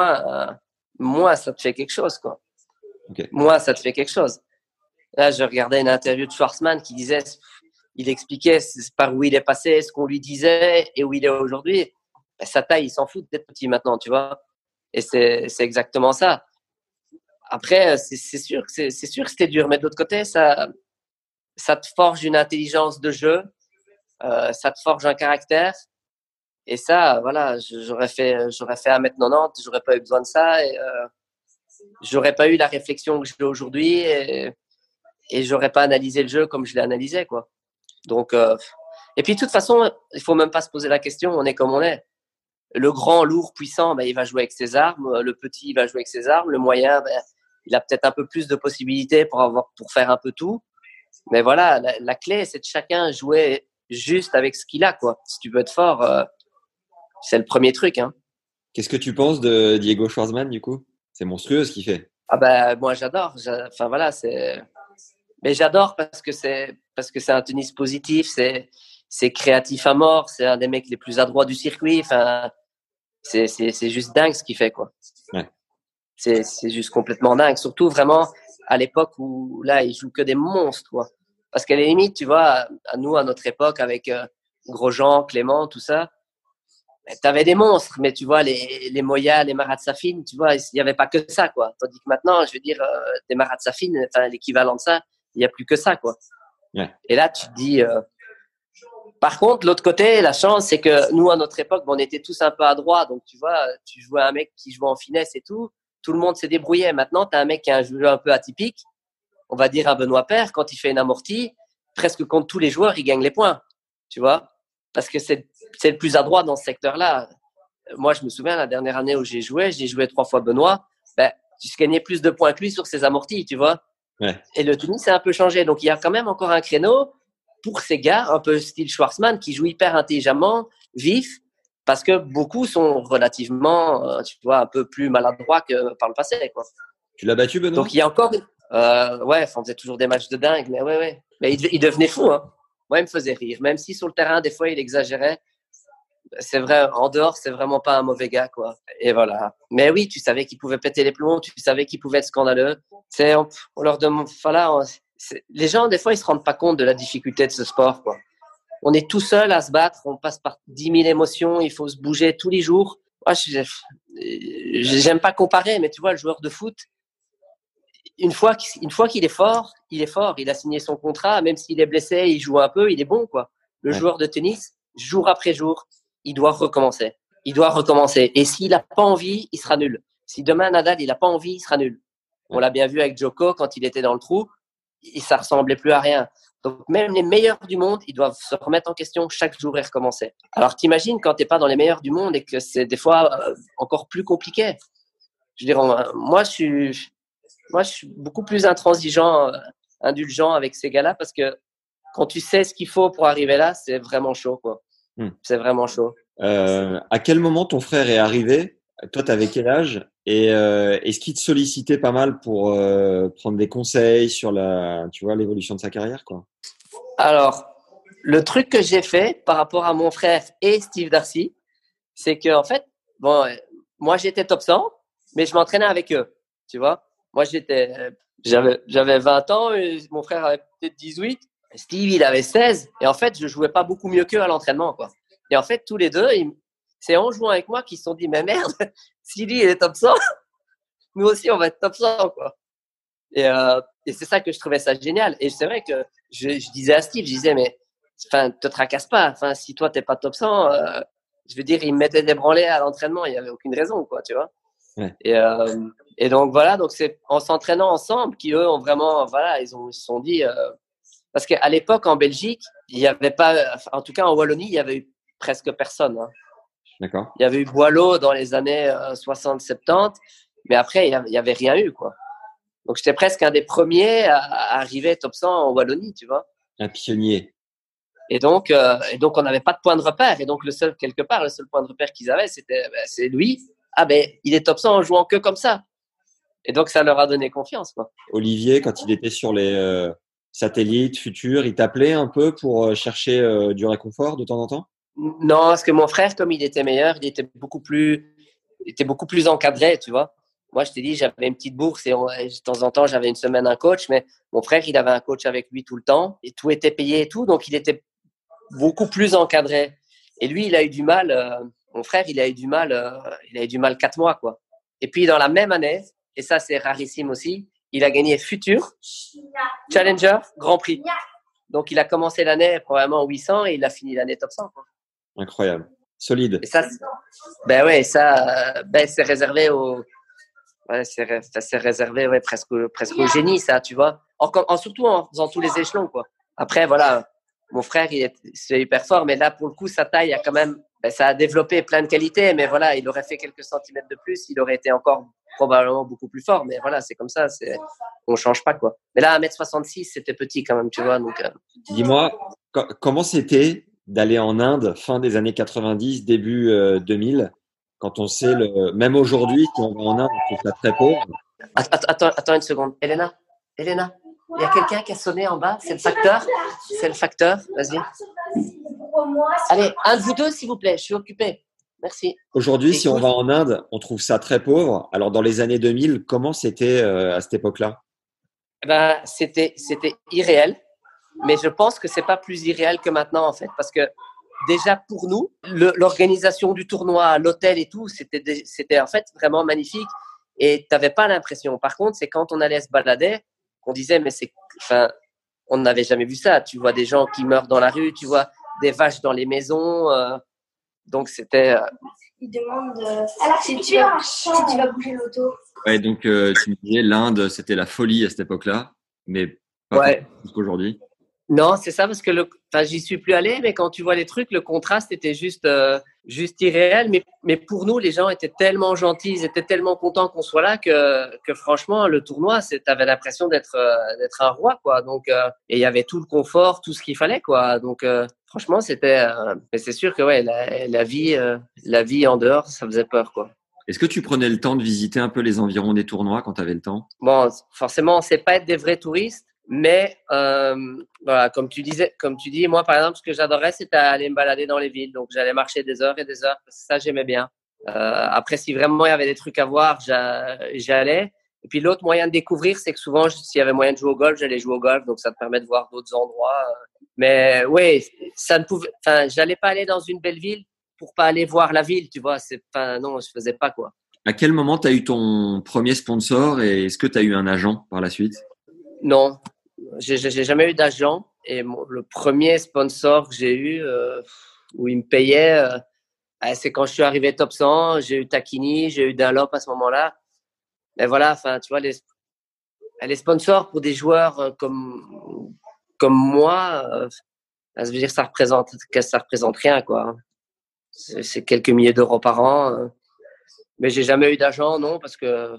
moins ça te fait quelque chose, quoi. Okay. Moins ça te fait quelque chose. Là, je regardais une interview de Schwarzman qui disait, il expliquait par où il est passé, ce qu'on lui disait et où il est aujourd'hui. Ben, sa taille, il s'en fout d'être petit maintenant, tu vois. Et c'est exactement ça. Après, c'est sûr que c'était dur, mais de l'autre côté, ça te forge une intelligence de jeu, ça te forge un caractère. Et ça, voilà, j'aurais fait 1m90, j'aurais pas eu besoin de ça, et j'aurais pas eu la réflexion que j'ai aujourd'hui, et j'aurais pas analysé le jeu comme je l'ai analysé, quoi. Donc, et puis de toute façon, il faut même pas se poser la question, on est comme on est. Le grand, lourd, puissant, ben, il va jouer avec ses armes. Le petit, il va jouer avec ses armes. Le moyen, ben, il a peut-être un peu plus de possibilités pour faire un peu tout. Mais voilà, la clé, c'est de chacun jouer juste avec ce qu'il a, quoi. Si tu veux être fort, c'est le premier truc, hein. Qu'est-ce que tu penses de Diego Schwartzman, du coup? C'est monstrueux ce qu'il fait. Ah ben, moi, j'adore. Enfin, voilà, mais j'adore parce que c'est un tennis positif, c'est créatif à mort, c'est un des mecs les plus adroits du circuit. Enfin, c'est juste dingue ce qu'il fait, quoi. Ouais. C'est juste complètement dingue. Surtout vraiment à l'époque où là, il joue que des monstres, quoi. Parce qu'à la limite, tu vois, à nous, à notre époque, avec Grosjean, Clément, tout ça, t'avais des monstres, mais tu vois, les Moya, les Marat Safin, tu vois, il n'y avait pas que ça, quoi. Tandis que maintenant, je veux dire, des Marat Safin, enfin, l'équivalent de ça, il n'y a plus que ça, quoi. Ouais. Et là, tu te dis. Par contre, l'autre côté, la chance, c'est que nous, à notre époque, on était tous un peu adroits. Donc, tu vois, tu jouais un mec qui jouait en finesse et tout le monde s'est débrouillé. Maintenant, tu as un mec qui a un jeu un peu atypique, on va dire un Benoît Paire, quand il fait une amortie, presque contre tous les joueurs, il gagne les points, tu vois, parce que c'est le plus adroit dans ce secteur-là. Moi, je me souviens, la dernière année où j'ai joué 3 fois Benoît, ben, je gagnais plus de points que lui sur ses amortis, tu vois. Ouais. Et le tennis, c'est un peu changé. Donc, il y a quand même encore un créneau pour ces gars, un peu style Schwarzman, qui jouent hyper intelligemment, vif, parce que beaucoup sont relativement, tu vois, un peu plus maladroits que par le passé, quoi. Tu l'as battu, Benoît? Donc, il y a encore... ouais, on faisait toujours des matchs de dingue, mais ouais. Mais il devenait fou, hein. Moi, il me faisait rire. Même si sur le terrain, des fois, il exagérait. C'est vrai, en dehors, c'est vraiment pas un mauvais gars, quoi. Et voilà. Mais oui, tu savais qu'il pouvait péter les plombs, tu savais qu'il pouvait être scandaleux. On leur demande... Voilà, les gens, des fois, ils se rendent pas compte de la difficulté de ce sport, quoi. On est tout seul à se battre, on passe par 10 000 émotions, il faut se bouger tous les jours. Moi, j'aime pas comparer, mais tu vois, le joueur de foot, une fois qu'il est fort, il est fort. Il a signé son contrat, même s'il est blessé, il joue un peu, il est bon, quoi. Le joueur de tennis, jour après jour, il doit recommencer. Et s'il a pas envie, il sera nul. Si demain Nadal, il a pas envie, il sera nul. On l'a bien vu avec Djoko quand il était dans le trou, ça ressemblait plus à rien. Donc, même les meilleurs du monde, ils doivent se remettre en question chaque jour et recommencer. Alors, t'imagines quand t'es pas dans les meilleurs du monde et que c'est des fois encore plus compliqué. Je veux dire, moi, je suis beaucoup plus intransigeant, indulgent avec ces gars-là parce que quand tu sais ce qu'il faut pour arriver là, c'est vraiment chaud, quoi. C'est vraiment chaud. À quel moment ton frère est arrivé? Toi, t'avais quel âge? Et est-ce qu'il te sollicitait pas mal pour prendre des conseils sur l'évolution de sa carrière, quoi? Alors, le truc que j'ai fait par rapport à mon frère et Steve Darcy, c'est que en fait, bon, moi j'étais top 100, mais je m'entraînais avec eux, tu vois. Moi j'avais 20 ans, et mon frère avait peut-être 18, Steve il avait 16, et en fait je jouais pas beaucoup mieux qu'eux à l'entraînement, quoi. Et en fait tous les deux, c'est en jouant avec moi qu'ils se sont dit mais merde, si lui il est top 100, nous aussi on va être top 100, quoi. Et c'est ça que je trouvais ça génial. Et c'est vrai que je disais à Steve, je disais mais enfin te tracasse pas, enfin si toi t'es pas top 100, je veux dire il me mettait des branlées à l'entraînement, il y avait aucune raison, quoi, tu vois. Ouais. Et donc voilà, donc c'est en s'entraînant ensemble qui eux ont vraiment, voilà, ils se sont dit parce qu'à l'époque en Belgique il y avait pas, en tout cas en Wallonie il y avait eu presque personne, hein. D'accord. Il y avait eu Boileau dans les années 60-70, mais après il y avait rien eu, quoi. Donc j'étais presque un des premiers à arriver top 100 en Wallonie, tu vois. Un pionnier. Et donc, on n'avait pas de point de repère. Et donc, le seul point de repère qu'ils avaient, c'est lui. Ah ben, il est top 100 en jouant que comme ça. Et donc, ça leur a donné confiance, quoi. Olivier, quand il était sur les satellites futurs, il t'appelait un peu pour chercher du réconfort de temps en temps? Non, parce que mon frère, comme il était meilleur, il était beaucoup plus encadré, tu vois. Moi, je t'ai dit, j'avais une petite bourse et de temps en temps, j'avais une semaine un coach, mais mon frère, il avait un coach avec lui tout le temps et tout était payé et tout, donc il était beaucoup plus encadré. Et lui, il a eu du mal, mon frère, il a eu du mal 4 mois, quoi. Et puis, dans la même année, et ça, c'est rarissime aussi, il a gagné Futur, Challenger, Grand Prix. Donc, il a commencé l'année probablement 800 et il a fini l'année top 1, quoi. Incroyable. Solide. Et ça, c'est réservé presque au génie, ça, tu vois. Surtout en faisant tous les échelons, quoi. Après, voilà, mon frère, c'est hyper fort, mais là, pour le coup, sa taille a quand même, ça a développé plein de qualités, mais voilà, il aurait fait quelques centimètres de plus, il aurait été encore probablement beaucoup plus fort, mais voilà, c'est comme ça, on change pas, quoi. Mais là, 1m66, c'était petit quand même, tu vois, donc. Dis-moi, comment c'était d'aller en Inde fin des années 90, début 2000, quand on sait même aujourd'hui, si on va en Inde, on trouve ça très pauvre. Attends une seconde. Elena, il y a quelqu'un qui a sonné en bas. C'est le facteur. Vas-y. Allez, un de vous deux, s'il vous plaît. Je suis occupé. Merci. Aujourd'hui, si on va en Inde, on trouve ça très pauvre. Alors, dans les années 2000, comment c'était à cette époque-là? C'était irréel. Mais je pense que c'est pas plus irréel que maintenant, en fait. Parce que déjà, pour nous, l'organisation du tournoi, l'hôtel et tout, c'était en fait vraiment magnifique. Et tu n'avais pas l'impression. Par contre, c'est quand on allait se balader qu'on disait, mais on n'avait jamais vu ça. Tu vois des gens qui meurent dans la rue, tu vois des vaches dans les maisons. Donc, c'était… Il demande alors si tu vas bouger l'auto. Ouais, donc tu me disais, l'Inde, c'était la folie à cette époque-là, mais pas qu'aujourd'hui. Non, c'est ça, parce que j'y suis plus allé, mais quand tu vois les trucs, le contraste était juste irréel. Mais pour nous, les gens étaient tellement gentils, ils étaient tellement contents qu'on soit là que franchement, le tournoi, t'avais l'impression d'être un roi, quoi. Donc, et il y avait tout le confort, tout ce qu'il fallait, quoi. Donc, franchement, mais c'est sûr que ouais, la vie en dehors, ça faisait peur, quoi. Est-ce que tu prenais le temps de visiter un peu les environs des tournois quand tu avais le temps? Bon, forcément, on sait pas être des vrais touristes. Mais voilà, comme tu dis, moi par exemple, ce que j'adorais, c'était aller me balader dans les villes. Donc j'allais marcher des heures et des heures. Ça, j'aimais bien. Après, si vraiment il y avait des trucs à voir, j'allais. Et puis l'autre moyen de découvrir, c'est que souvent, s'il y avait moyen de jouer au golf, j'allais jouer au golf. Donc ça te permet de voir d'autres endroits. Mais oui, j'allais pas aller dans une belle ville pour pas aller voir la ville, tu vois. Non, je faisais pas, quoi. À quel moment tu as eu ton premier sponsor et est-ce que tu as eu un agent par la suite? Non. J'ai jamais eu d'agent et le premier sponsor que j'ai eu où il me payait, c'est quand je suis arrivé top 100. J'ai eu Takini, j'ai eu Dunlop à ce moment-là. Mais voilà, tu vois, les sponsors pour des joueurs comme moi, ça veut dire que ça représente rien, quoi. C'est quelques milliers d'euros par an. Mais j'ai jamais eu d'agent, non, parce que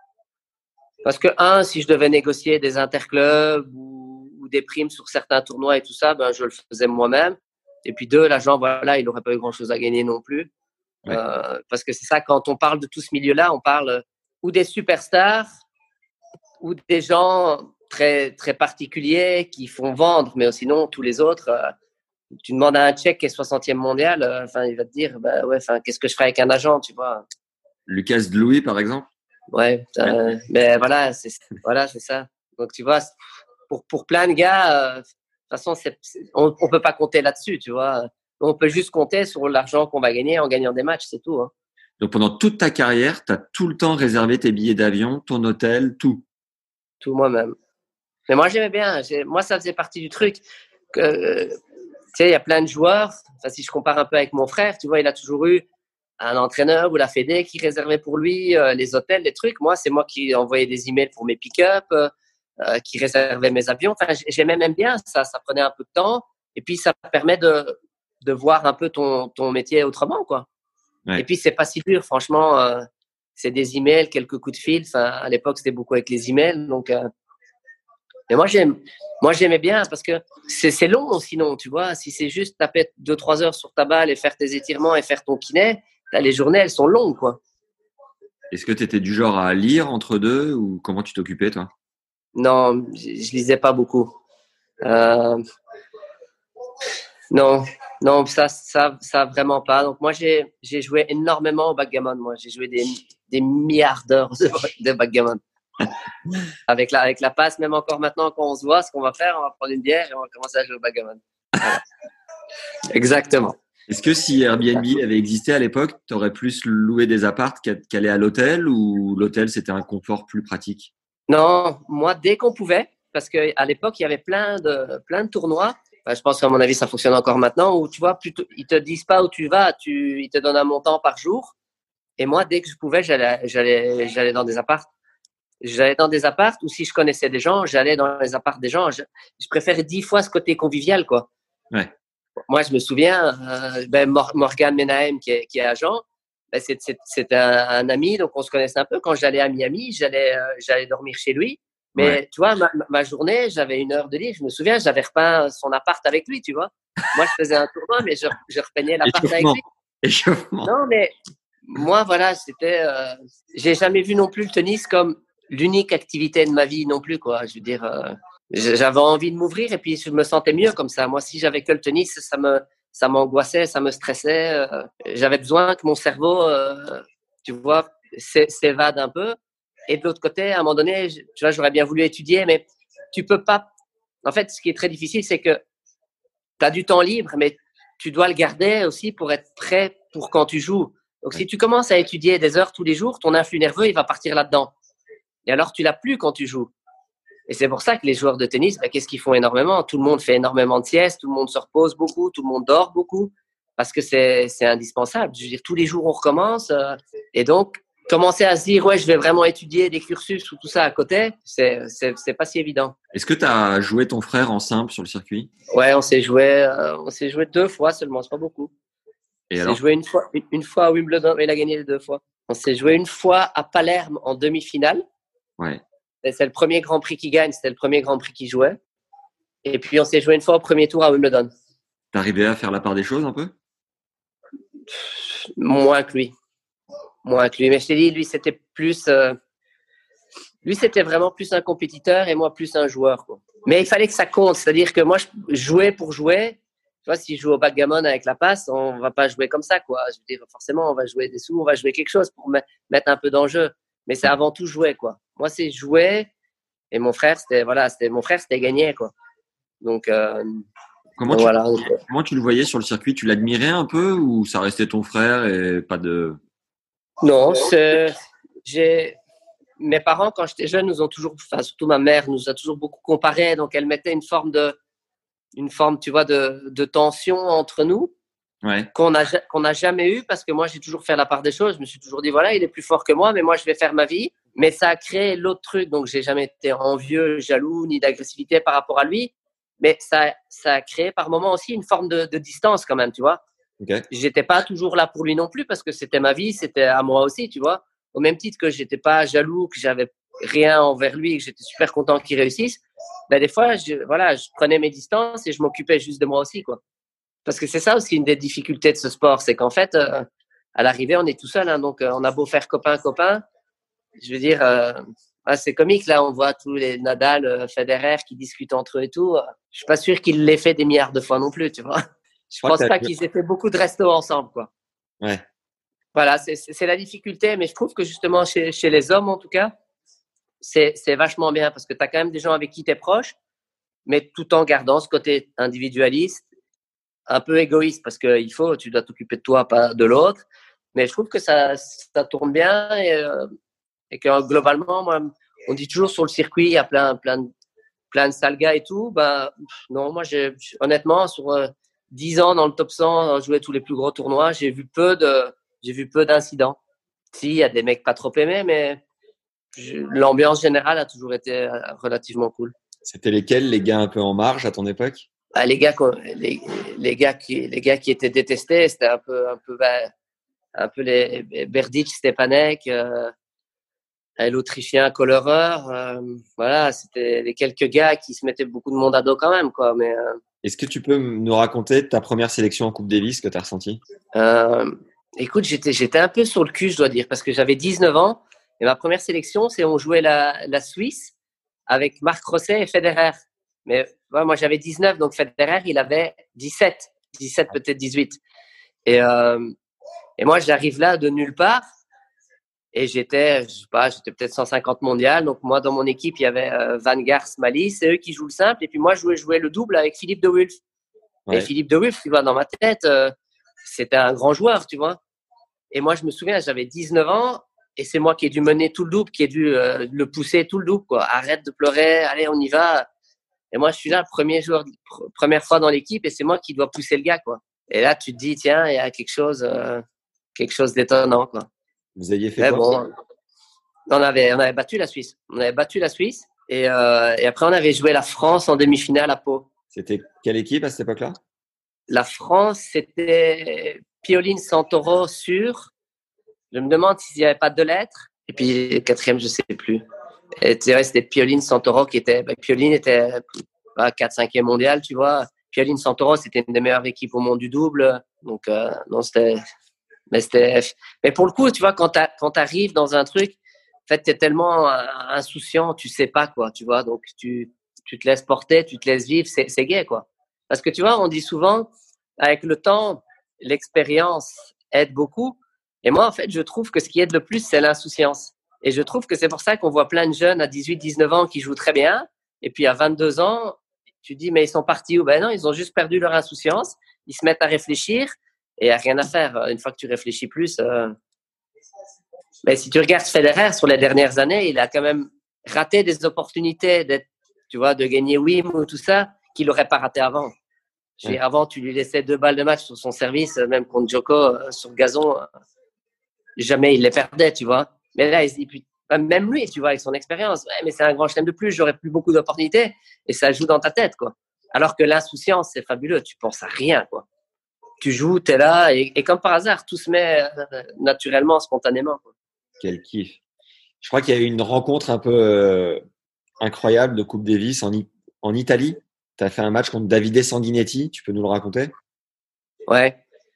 si je devais négocier des interclubs ou des primes sur certains tournois et tout ça, je le faisais moi-même. Et puis 2, l'agent, voilà, il n'aurait pas eu grand-chose à gagner non plus. Ouais. Parce que c'est ça, quand on parle de tout ce milieu-là, on parle ou des superstars ou des gens très, très particuliers qui font vendre, mais sinon, tous les autres, tu demandes à un Tchèque qui est 60e mondial, il va te dire, qu'est-ce que je ferais avec un agent, tu vois. Lucas Dlouhy, par exemple? Ouais, mais voilà, c'est ça. Donc, tu vois, pour plein de gars, de toute façon, on peut pas compter là-dessus, tu vois. On peut juste compter sur l'argent qu'on va gagner en gagnant des matchs, c'est tout. Hein. Donc, pendant toute ta carrière, tu as tout le temps réservé tes billets d'avion, ton hôtel, tout? Tout moi-même. Mais moi, j'aimais bien. Moi, ça faisait partie du truc. Tu sais, il y a plein de joueurs. Si je compare un peu avec mon frère, tu vois, il a toujours eu un entraîneur ou la fédé qui réservait pour lui les hôtels, les trucs. Moi, c'est moi qui envoyais des emails pour mes pick-up, qui réservait mes avions. J'aimais même bien ça. Ça prenait un peu de temps. Et puis, ça permet de voir un peu ton métier autrement, quoi. Ouais. Et puis, c'est pas si dur, franchement. C'est des emails, quelques coups de fil. À l'époque, c'était beaucoup avec les emails. Donc, Et moi, j'aimais bien parce que c'est long, sinon, tu vois. Si c'est juste taper 2-3 heures sur ta balle et faire tes étirements et faire ton kiné, les journées, elles sont longues, quoi. Est-ce que tu étais du genre à lire entre deux ou comment tu t'occupais, toi? Non, je lisais pas beaucoup. Non, ça vraiment pas. Donc moi, j'ai joué énormément au backgammon. Moi, j'ai joué des milliards d'heures de backgammon. Avec la passe, même encore maintenant, quand on se voit, ce qu'on va faire, on va prendre une bière et on va commencer à jouer au backgammon. Voilà. Exactement. Est-ce que si Airbnb avait existé à l'époque, tu aurais plus loué des apparts qu'aller à l'hôtel ou l'hôtel, c'était un confort plus pratique? Non, moi, dès qu'on pouvait, parce qu'à l'époque, il y avait plein de tournois. Enfin, je pense qu'à mon avis, ça fonctionne encore maintenant, où tu vois, plutôt, ils te disent pas où tu vas, ils te donnent un montant par jour. Et moi, dès que je pouvais, j'allais dans des apparts. J'allais dans des apparts ou si je connaissais des gens, j'allais dans les apparts des gens. Je préférais 10 fois ce côté convivial, quoi. Ouais. Moi, je me souviens, Morgan Menahem, qui est agent, c'est un ami, donc on se connaissait un peu. Quand j'allais à Miami, j'allais dormir chez lui. Mais Ouais. tu vois, ma journée, j'avais 1 heure de lit. Je me souviens, j'avais repeint son appart avec lui, tu vois. Moi, je faisais un tournoi, mais je repeignais l'appart avec lui. Échauffement. Non, mais moi, voilà, j'ai jamais vu non plus le tennis comme l'unique activité de ma vie non plus, quoi. Je veux dire, j'avais envie de m'ouvrir et puis je me sentais mieux comme ça. Moi, si j'avais que le tennis, ça m'angoissait, ça me stressait. J'avais besoin que mon cerveau, tu vois, s'évade un peu. Et de l'autre côté, à un moment donné, tu vois, j'aurais bien voulu étudier, mais tu peux pas. En fait, ce qui est très difficile, c'est que tu as du temps libre, mais tu dois le garder aussi pour être prêt pour quand tu joues. Donc, si tu commences à étudier des heures tous les jours, ton influx nerveux, il va partir là-dedans. Et alors, tu l'as plus quand tu joues. Et c'est pour ça que les joueurs de tennis, qu'est-ce qu'ils font énormément? Tout le monde fait énormément de siestes, tout le monde se repose beaucoup, tout le monde dort beaucoup, parce que c'est indispensable. Je veux dire, tous les jours, on recommence. Et donc, commencer à se dire, ouais, je vais vraiment étudier des cursus ou tout ça à côté, c'est pas si évident. Est-ce que tu as joué ton frère en simple sur le circuit? Ouais, on s'est joué 2 fois seulement, c'est pas beaucoup. Et on alors? s'est joué une fois à Wimbledon, mais il a gagné les 2 fois. On s'est joué une fois à Palerme en demi-finale. Ouais. C'est le premier Grand Prix qu'il gagne, c'était le premier Grand Prix qu'il jouait. Et puis, on s'est joué une fois au premier tour à Wimbledon. T'arrivais à faire la part des choses un peu? Moins que lui. Mais je t'ai dit, lui, c'était plus... lui, c'était vraiment plus un compétiteur et moi, plus un joueur, quoi. Mais il fallait que ça compte. C'est-à-dire que moi, je jouais pour jouer. Tu vois, si je joue au backgammon avec la passe, on va pas jouer comme ça, quoi. Je veux dire, forcément, on va jouer des sous, on va jouer quelque chose pour mettre un peu d'enjeu. Mais c'est avant tout jouer, quoi. Moi, c'est jouer. Et mon frère, c'était gagner, quoi. Donc, Comment voilà. tu le voyais sur le circuit? Tu l'admirais un peu ou ça restait ton frère et pas de... Non, mes parents, quand j'étais jeune, nous ont toujours, enfin, surtout ma mère, nous a toujours beaucoup comparé. Donc, elle mettait une forme, tu vois, de tension entre nous. Ouais. Qu'on n'a jamais eu parce que moi, j'ai toujours fait la part des choses. Je me suis toujours dit, voilà, il est plus fort que moi, mais moi, je vais faire ma vie. Mais ça a créé l'autre truc. Donc, j'ai jamais été envieux, jaloux, ni d'agressivité par rapport à lui. Mais ça a créé par moments aussi une forme de distance quand même, tu vois. Okay. J'étais pas toujours là pour lui non plus parce que c'était ma vie, c'était à moi aussi, tu vois. Au même titre que j'étais pas jaloux, que j'avais rien envers lui, que j'étais super content qu'il réussisse. Des fois, je prenais mes distances et je m'occupais juste de moi aussi, quoi. Parce que c'est ça aussi une des difficultés de ce sport, c'est qu'en fait, à l'arrivée, on est tout seul, hein, donc on a beau faire copain. Je veux dire, c'est comique là, on voit tous les Nadal, Federer qui discutent entre eux et tout. Je suis pas sûr qu'ils l'aient fait des milliards de fois non plus, tu vois. Je pense pas qu'ils aient fait beaucoup de restos ensemble, quoi. Ouais. Voilà, c'est la difficulté, mais je trouve que justement chez les hommes, en tout cas, c'est vachement bien parce que tu as quand même des gens avec qui tu es proche, mais tout en gardant ce côté individualiste, un peu égoïste parce que tu dois t'occuper de toi, pas de l'autre. Mais je trouve que ça tourne bien et que globalement, moi, on dit toujours sur le circuit, il y a plein de sales gars et tout. Non, moi, honnêtement, sur 10 ans dans le top 100, jouer tous les plus gros tournois, j'ai vu peu d'incidents. Si, il y a des mecs pas trop aimés, mais l'ambiance générale a toujours été relativement cool. C'était lesquels, les gars un peu en marge à ton époque? Les gars qui étaient détestés, c'était un peu les Berdych, Stepanek, l'Autrichien Kollerer. Voilà, c'était les quelques gars qui se mettaient beaucoup de monde à dos quand même, quoi. Mais Est-ce que tu peux nous raconter ta première sélection en Coupe Davis que tu as ressentie? écoute, j'étais un peu sur le cul, je dois dire, parce que j'avais 19 ans et ma première sélection, c'est on jouait la Suisse avec Marc Rosset et Federer. Mais ouais, moi, j'avais 19, donc Federer, il avait 17, peut-être 18. Et moi, j'arrive là de nulle part et j'étais peut-être 150 mondial. Donc moi, dans mon équipe, il y avait Van Gars, Mali, c'est eux qui jouent le simple. Et puis moi, je jouais le double avec Philippe de Wulf. Ouais. Et Philippe de Wulf, tu vois, dans ma tête, c'était un grand joueur, tu vois. Et moi, je me souviens, j'avais 19 ans et c'est moi qui ai dû mener tout le double, qui ai dû le pousser tout le double, quoi. Arrête de pleurer, allez, on y va. Et moi, je suis là, première fois dans l'équipe et c'est moi qui dois pousser le gars, quoi. Et là, tu te dis, tiens, il y a quelque chose d'étonnant, quoi. Vous aviez fait Mais quoi? bon, on avait battu la Suisse. Et après, on avait joué la France en demi-finale à Pau. C'était quelle équipe à cette époque-là? La France, c'était Pioline Santoro sur. Je me demande s'il n'y avait pas deux lettres. Et puis, quatrième, je ne sais plus. Et c'était Pioline Santoro qui était. Pioline était 4-5e mondial, tu vois. Pioline Santoro, c'était une des meilleures équipes au monde du double. Donc, non, c'était. Mais pour le coup, tu vois, quand tu arrives dans un truc, en fait, tu es tellement insouciant, tu sais pas, quoi, tu vois. Donc, tu te laisses porter, tu te laisses vivre, c'est gai, quoi. Parce que, tu vois, on dit souvent, avec le temps, l'expérience aide beaucoup. Et moi, en fait, je trouve que ce qui aide le plus, c'est l'insouciance. Et je trouve que c'est pour ça qu'on voit plein de jeunes à 18, 19 ans qui jouent très bien. Et puis, à 22 ans, tu dis, mais ils sont partis où? Ben non, ils ont juste perdu leur insouciance. Ils se mettent à réfléchir. Et il n'y a rien à faire. Une fois que tu réfléchis plus. Mais si tu regardes Federer sur les dernières années, il a quand même raté des opportunités de gagner Wim ou tout ça qu'il n'aurait pas raté avant. Avant, tu lui laissais 2 balles de match sur son service, même contre Djoko sur le gazon. Jamais il les perdait, tu vois. Mais là, même lui, tu vois, avec son expérience, ouais, mais c'est un grand chelem de plus, j'aurais plus beaucoup d'opportunités. Et ça joue dans ta tête, quoi. Alors que l'insouciance, c'est fabuleux. Tu penses à rien, quoi. Tu joues, tu es là, et comme par hasard, tout se met naturellement, spontanément, quoi. Quel kiff. Je crois qu'il y a eu une rencontre un peu incroyable de Coupe Davis en Italie. Tu as fait un match contre Davide Sanguinetti. Tu peux nous le raconter? Ouais,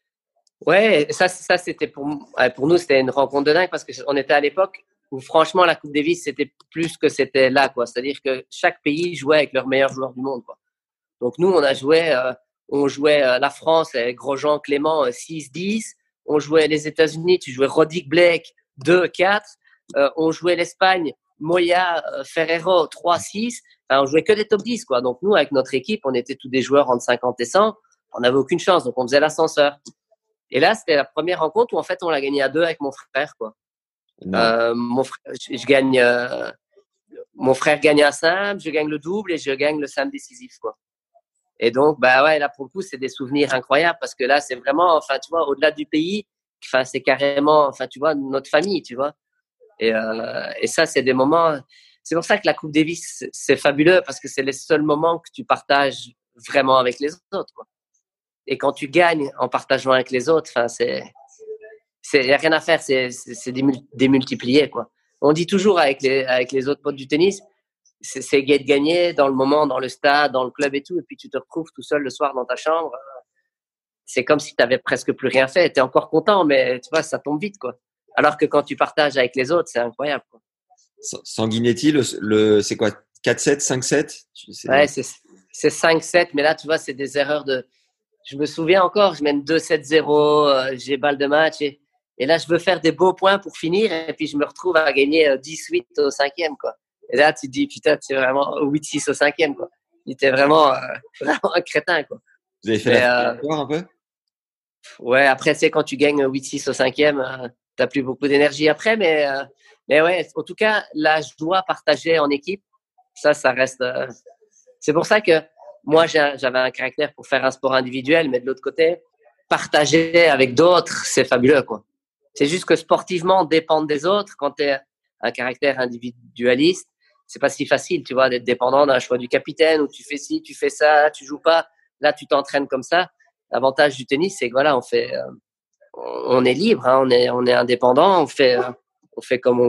ça c'était pour nous, c'était une rencontre de dingue parce qu'on était à l'époque où, franchement, la Coupe Davis, c'était plus que c'était là, quoi. C'est-à-dire que chaque pays jouait avec leurs meilleurs joueurs du monde, quoi. Donc, nous, on jouait la France avec Grosjean, Clément 6-10. On jouait les États-Unis, tu jouais Roddick Blake 2-4. On jouait l'Espagne, Moya, Ferrero 3-6. Enfin, on jouait que des top 10, quoi. Donc, nous, avec notre équipe, on était tous des joueurs entre 50 et 100. On n'avait aucune chance. Donc, on faisait l'ascenseur. Et là, c'était la première rencontre où, en fait, on l'a gagné à 2 avec mon frère, quoi. Mon frère gagne un simple, je gagne le double et je gagne le simple décisif, quoi. Et donc, là, pour le coup, c'est des souvenirs incroyables parce que là, c'est vraiment, enfin, tu vois, au-delà du pays, enfin, c'est carrément, enfin, tu vois, notre famille, tu vois. Et ça, c'est des moments. C'est pour ça que la Coupe Davis, c'est fabuleux parce que c'est les seuls moments que tu partages vraiment avec les autres, quoi. Et quand tu gagnes en partageant avec les autres, enfin, y a rien à faire, c'est démultiplié, quoi. On dit toujours avec les autres potes du tennis, c'est gai de gagner dans le moment, dans le stade, dans le club et tout, et puis tu te retrouves tout seul le soir dans ta chambre. C'est comme si tu n'avais presque plus rien fait. Tu es encore content, mais tu vois, ça tombe vite, quoi. Alors que quand tu partages avec les autres, c'est incroyable, quoi. Sanguinetti, c'est quoi? 4-7, 5-7? Ouais, c'est 5-7, mais là, tu vois, c'est des erreurs de. Je me souviens encore, je mène 2-7-0, j'ai balle de match, et là, je veux faire des beaux points pour finir, et puis je me retrouve à gagner 10-8 au 5e, quoi. Et là, tu te dis, putain, c'est vraiment 8-6 au 5e, quoi. Il était vraiment un crétin, quoi. Vous avez fait la victoire un peu? Ouais, après, tu sais, quand tu gagnes 8-6 au 5e, t'as plus beaucoup d'énergie après, mais ouais, en tout cas, la joie partagée en équipe, ça reste. C'est pour ça que moi, j'avais un caractère pour faire un sport individuel, mais de l'autre côté, partager avec d'autres, c'est fabuleux, quoi. C'est juste que sportivement, dépendre des autres, quand tu es un caractère individualiste, c'est pas si facile, tu vois, d'être dépendant d'un choix du capitaine où tu fais ci, tu fais ça, tu joues pas, là, tu t'entraînes comme ça. L'avantage du tennis, c'est que voilà, on est libre, hein, on est indépendant, on fait comme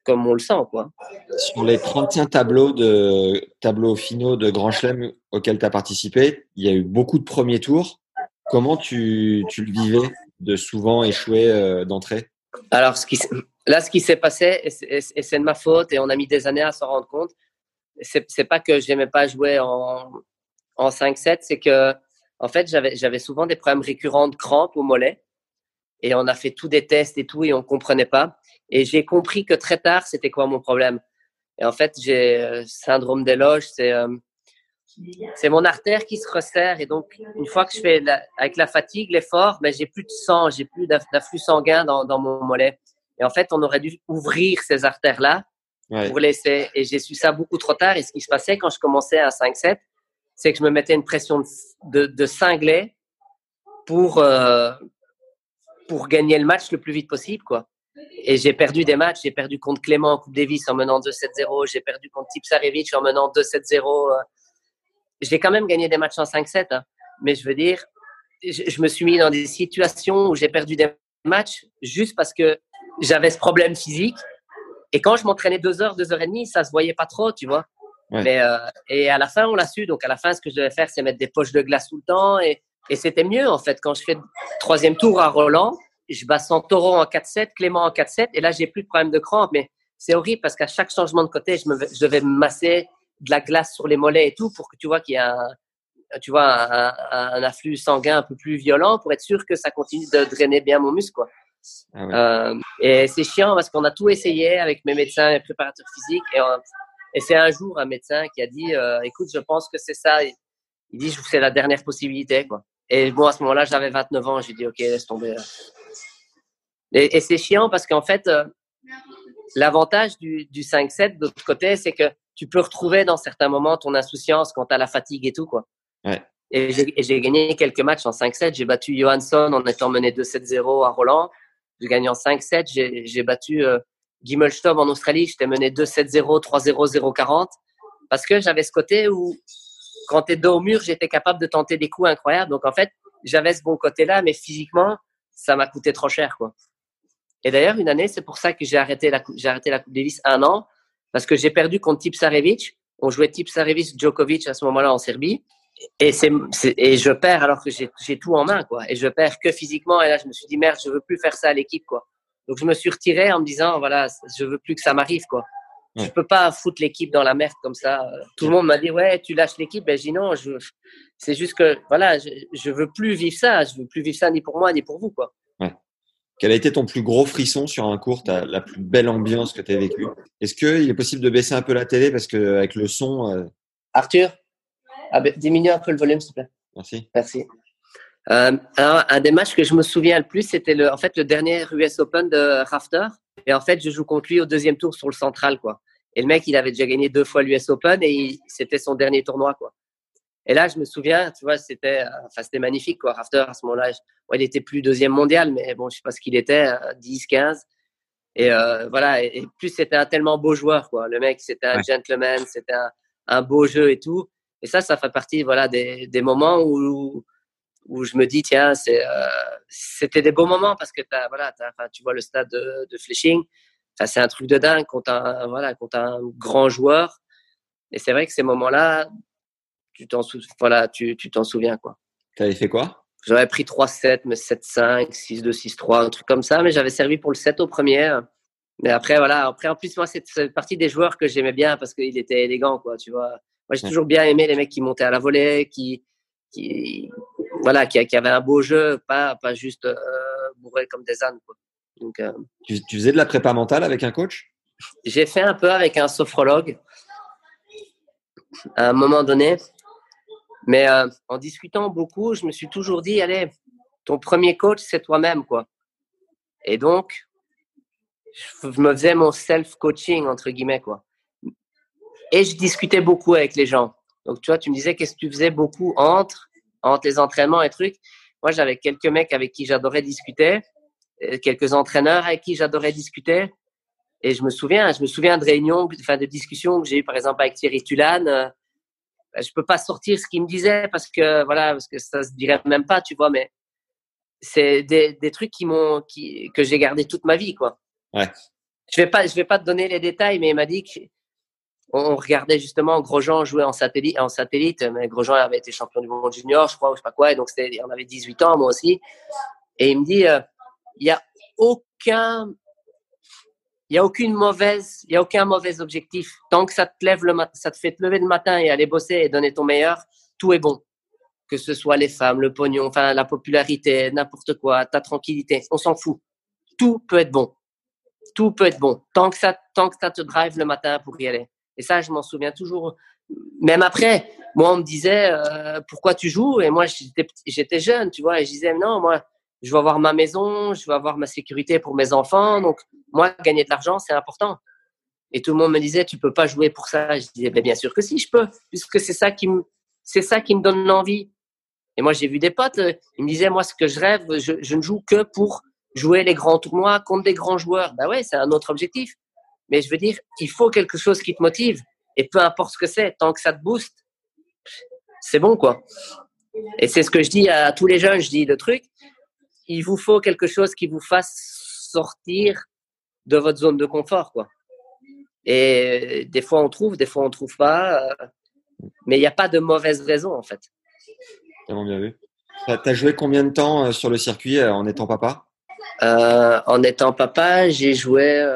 comme on le sent, quoi. Sur les 35 tableaux finaux de Grand Chelem auxquels tu as participé, il y a eu beaucoup de premiers tours. Comment tu le vivais de souvent échouer d'entrée? Alors, ce qui s'est passé, et c'est de ma faute, et on a mis des années à s'en rendre compte, c'est pas que je n'aimais pas jouer en 5-7, c'est que, en fait, j'avais souvent des problèmes récurrents de crampes au mollet, et on a fait tous des tests et tout, et on comprenait pas. Et j'ai compris que très tard, c'était quoi mon problème. Et en fait, j'ai syndrome des loges, c'est mon artère qui se resserre, et donc une fois que je fais avec la fatigue, l'effort, ben j'ai plus de sang, j'ai plus d'afflux sanguin dans mon mollet. Et en fait, on aurait dû ouvrir ces artères-là pour laisser. Et j'ai su ça beaucoup trop tard. Et ce qui se passait quand je commençais à 5-7, c'est que je me mettais une pression de cinglé pour gagner le match le plus vite possible, quoi. Et j'ai perdu des matchs. J'ai perdu contre Clément en Coupe Davis en menant 2-7-0. J'ai perdu contre Tipsarevic en menant 2-7-0. J'ai quand même gagné des matchs en 5-7, hein. Mais je veux dire, je me suis mis dans des situations où j'ai perdu des matchs juste parce que j'avais ce problème physique. Et quand je m'entraînais 2 heures, 2 heures et demie, ça se voyait pas trop, tu vois. Ouais. Mais, et à la fin, on l'a su. Donc, à la fin, ce que je devais faire, c'est mettre des poches de glace tout le temps. Et c'était mieux, en fait. Quand je fais le 3e tour à Roland, je bats Santoro en 4-7, Clément en 4-7. Et là, j'ai plus de problème de crampes. Mais c'est horrible parce qu'à chaque changement de côté, je devais me masser de la glace sur les mollets et tout pour que tu vois qu'il y a un afflux sanguin un peu plus violent pour être sûr que ça continue de drainer bien mon muscle, quoi. Ah ouais. Et c'est chiant parce qu'on a tout essayé avec mes médecins et préparateurs physiques et c'est un jour un médecin qui a dit écoute, je pense que c'est ça. Il dit c'est la dernière possibilité, quoi. Et bon, à ce moment-là, j'avais 29 ans. J'ai dit ok, laisse tomber. Et c'est chiant parce qu'en fait, l'avantage du 5-7 de l'autre côté, c'est que tu peux retrouver dans certains moments ton insouciance quand tu as la fatigue et tout, quoi. Ouais. Et j'ai gagné quelques matchs en 5-7. J'ai battu Johansson en étant mené 2-7-0 à Roland. J'ai gagné en 5-7. J'ai battu Gimelstob en Australie. J'étais mené 2-7-0, 3-0, 0-40. Parce que j'avais ce côté où, quand tu es dos au mur, j'étais capable de tenter des coups incroyables. Donc, en fait, j'avais ce bon côté-là, mais physiquement, ça m'a coûté trop cher, quoi. Et d'ailleurs, une année, c'est pour ça que j'ai arrêté la Coupe Davis 1 an. Parce que j'ai perdu contre Tipsarevic. On jouait Tipsarevic-Djokovic à ce moment-là en Serbie. Et je perds alors que j'ai tout en main, quoi. Et je perds que physiquement. Et là, je me suis dit, merde, je veux plus faire ça à l'équipe, quoi. Donc, je me suis retiré en me disant, voilà, je veux plus que ça m'arrive, quoi. Ouais. Je peux pas foutre l'équipe dans la merde comme ça. Tout le monde m'a dit, ouais, tu lâches l'équipe. Ben, je dis non, c'est juste que, voilà, je veux plus vivre ça. Je veux plus vivre ça ni pour moi, ni pour vous, quoi. Ouais. Quel a été ton plus gros frisson sur un court, la plus belle ambiance que tu as vécue? Est-ce qu'il est possible de baisser un peu la télé parce qu'avec le son… Arthur, diminue un peu le volume, s'il te plaît. Merci. Merci. Alors, un des matchs que je me souviens le plus, c'était le dernier US Open de Rafter. Et en fait, je joue contre lui au 2e tour sur le central, quoi. Et le mec, il avait déjà gagné 2 fois l'US Open et c'était son dernier tournoi, quoi. Et là, je me souviens, tu vois, c'était magnifique, quoi. Rafter, à ce moment-là, il était plus 2e mondial, mais bon, je sais pas ce qu'il était, 10, 15. Et voilà. Et plus, c'était un tellement beau joueur, quoi. Le mec, c'était un gentleman, c'était un beau jeu et tout. Et ça fait partie, voilà, des moments où je me dis, tiens, c'était des beaux moments parce que tu vois le stade de Flushing. Enfin, c'est un truc de dingue contre un grand joueur. Et c'est vrai que ces moments-là, tu t'en souviens, quoi. T'avais fait quoi? J'avais pris 3-7, mais 7-5, 6-2, 6-3, un truc comme ça, mais j'avais servi pour le 7 au premier. Mais après, voilà. Après, en plus, moi, c'est partie des joueurs que j'aimais bien parce qu'il était élégant, quoi, tu vois. Moi, j'ai toujours bien aimé les mecs qui montaient à la volée, qui avaient un beau jeu, pas juste bourrés comme des ânes, quoi. Donc, tu faisais de la prépa mentale avec un coach? J'ai fait un peu avec un sophrologue à un moment donné. Mais en discutant beaucoup, je me suis toujours dit, allez, ton premier coach, c'est toi-même, quoi. Et donc, je me faisais mon self-coaching, entre guillemets, quoi. Et je discutais beaucoup avec les gens. Donc, tu vois, tu me disais, qu'est-ce que tu faisais beaucoup entre les entraînements et trucs. Moi, j'avais quelques mecs avec qui j'adorais discuter, quelques entraîneurs avec qui j'adorais discuter. Et je me souviens de réunions, de discussions que j'ai eues, par exemple, avec Thierry Tulane. Je peux pas sortir ce qu'il me disait parce que ça se dirait même pas, tu vois, mais c'est des trucs que j'ai gardé toute ma vie, quoi. Ouais. Je vais pas te donner les détails, mais il m'a dit qu'on regardait justement Grosjean jouer en satellite. Mais Grosjean avait été champion du monde junior, je crois, ou je sais pas quoi. Et donc, on avait 18 ans, moi aussi. Et il me dit, il y a aucun mauvais objectif. Tant que ça te fait te lever le matin et aller bosser et donner ton meilleur, tout est bon. Que ce soit les femmes, le pognon, enfin, la popularité, n'importe quoi, ta tranquillité. On s'en fout. Tout peut être bon. Tout peut être bon. Tant que ça te drive le matin pour y aller. Et ça, je m'en souviens toujours. Même après, moi, on me disait, pourquoi tu joues? Et moi, j'étais jeune, tu vois, et je disais, non, moi, je veux avoir ma maison, je veux avoir ma sécurité pour mes enfants. Donc, moi, gagner de l'argent, c'est important. Et tout le monde me disait, tu peux pas jouer pour ça. Je disais, bien sûr que si, je peux, puisque c'est ça qui me donne l'envie. Et moi, j'ai vu des potes, ils me disaient, moi, ce que je rêve, je ne joue que pour jouer les grands tournois contre des grands joueurs. Ben ouais, c'est un autre objectif. Mais je veux dire, il faut quelque chose qui te motive. Et peu importe ce que c'est, tant que ça te booste, c'est bon, quoi. Et c'est ce que je dis à tous les jeunes. Je dis le truc, il vous faut quelque chose qui vous fasse sortir de votre zone de confort, quoi. Et des fois, on trouve pas. Mais il n'y a pas de mauvaise raison, en fait. Vraiment bien vu. T'as joué combien de temps sur le circuit en étant papa? En étant papa, j'ai joué...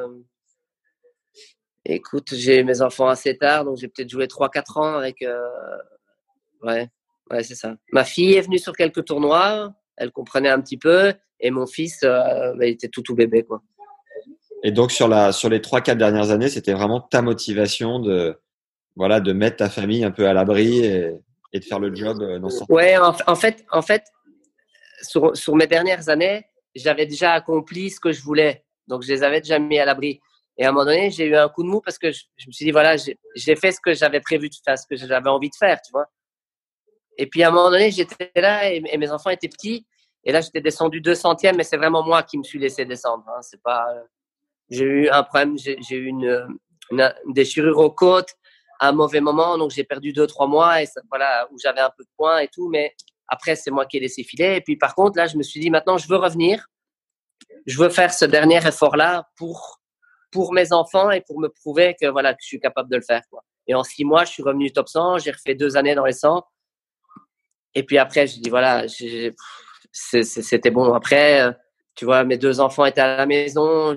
Écoute, j'ai eu mes enfants assez tard, donc j'ai peut-être joué 3-4 ans avec... Ouais, c'est ça. Ma fille est venue sur quelques tournois, elle comprenait un petit peu, et mon fils, il était tout bébé, quoi. Et donc, sur les 3-4 dernières années, c'était vraiment ta motivation de mettre ta famille un peu à l'abri et de faire le job dans ce sens. Ouais, en fait, sur mes dernières années, j'avais déjà accompli ce que je voulais. Donc, je les avais déjà mis à l'abri. Et à un moment donné, j'ai eu un coup de mou parce que je me suis dit, voilà, j'ai fait ce que j'avais prévu de faire, ce que j'avais envie de faire, tu vois. Et puis, à un moment donné, j'étais là et mes enfants étaient petits. Et là, j'étais descendu 200e, mais c'est vraiment moi qui me suis laissé descendre. Hein. C'est pas, j'ai eu un problème, j'ai eu une déchirure aux côtes à un mauvais moment. Donc, j'ai perdu 2-3 mois et ça, voilà, où j'avais un peu de points et tout. Mais après, c'est moi qui ai laissé filer. Et puis, par contre, là, je me suis dit, maintenant, je veux revenir. Je veux faire ce dernier effort-là pour mes enfants et pour me prouver que, voilà, que je suis capable de le faire, quoi. Et en 6 mois, je suis revenu top 100. J'ai refait 2 années dans les 100. Et puis après, je dis, voilà, c'était bon. Après, tu vois, mes 2 enfants étaient à la maison.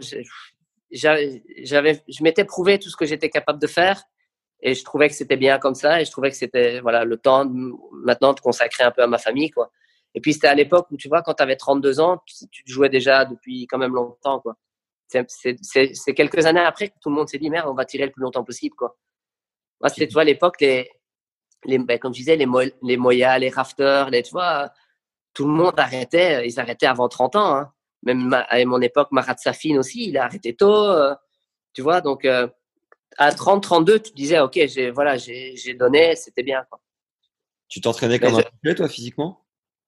Je m'étais prouvé tout ce que j'étais capable de faire. Et je trouvais que c'était bien comme ça. Et je trouvais que c'était, voilà, le temps maintenant de consacrer un peu à ma famille, quoi. Et puis, c'était à l'époque où, tu vois, quand tu avais 32 ans, tu jouais déjà depuis quand même longtemps, quoi. C'est quelques années après que tout le monde s'est dit, merde, on va tirer le plus longtemps possible, quoi. Moi, c'était, tu vois, à l'époque, comme je disais, les Moya, les Rafters, tu vois, tout le monde arrêtait, ils arrêtaient avant 30 ans, hein. Même à mon époque, Marat Safin aussi, il a arrêté tôt, tu vois, donc, à 30, 32, tu te disais, ok, j'ai donné, c'était bien, quoi. Tu t'entraînais comme un complet, toi, physiquement?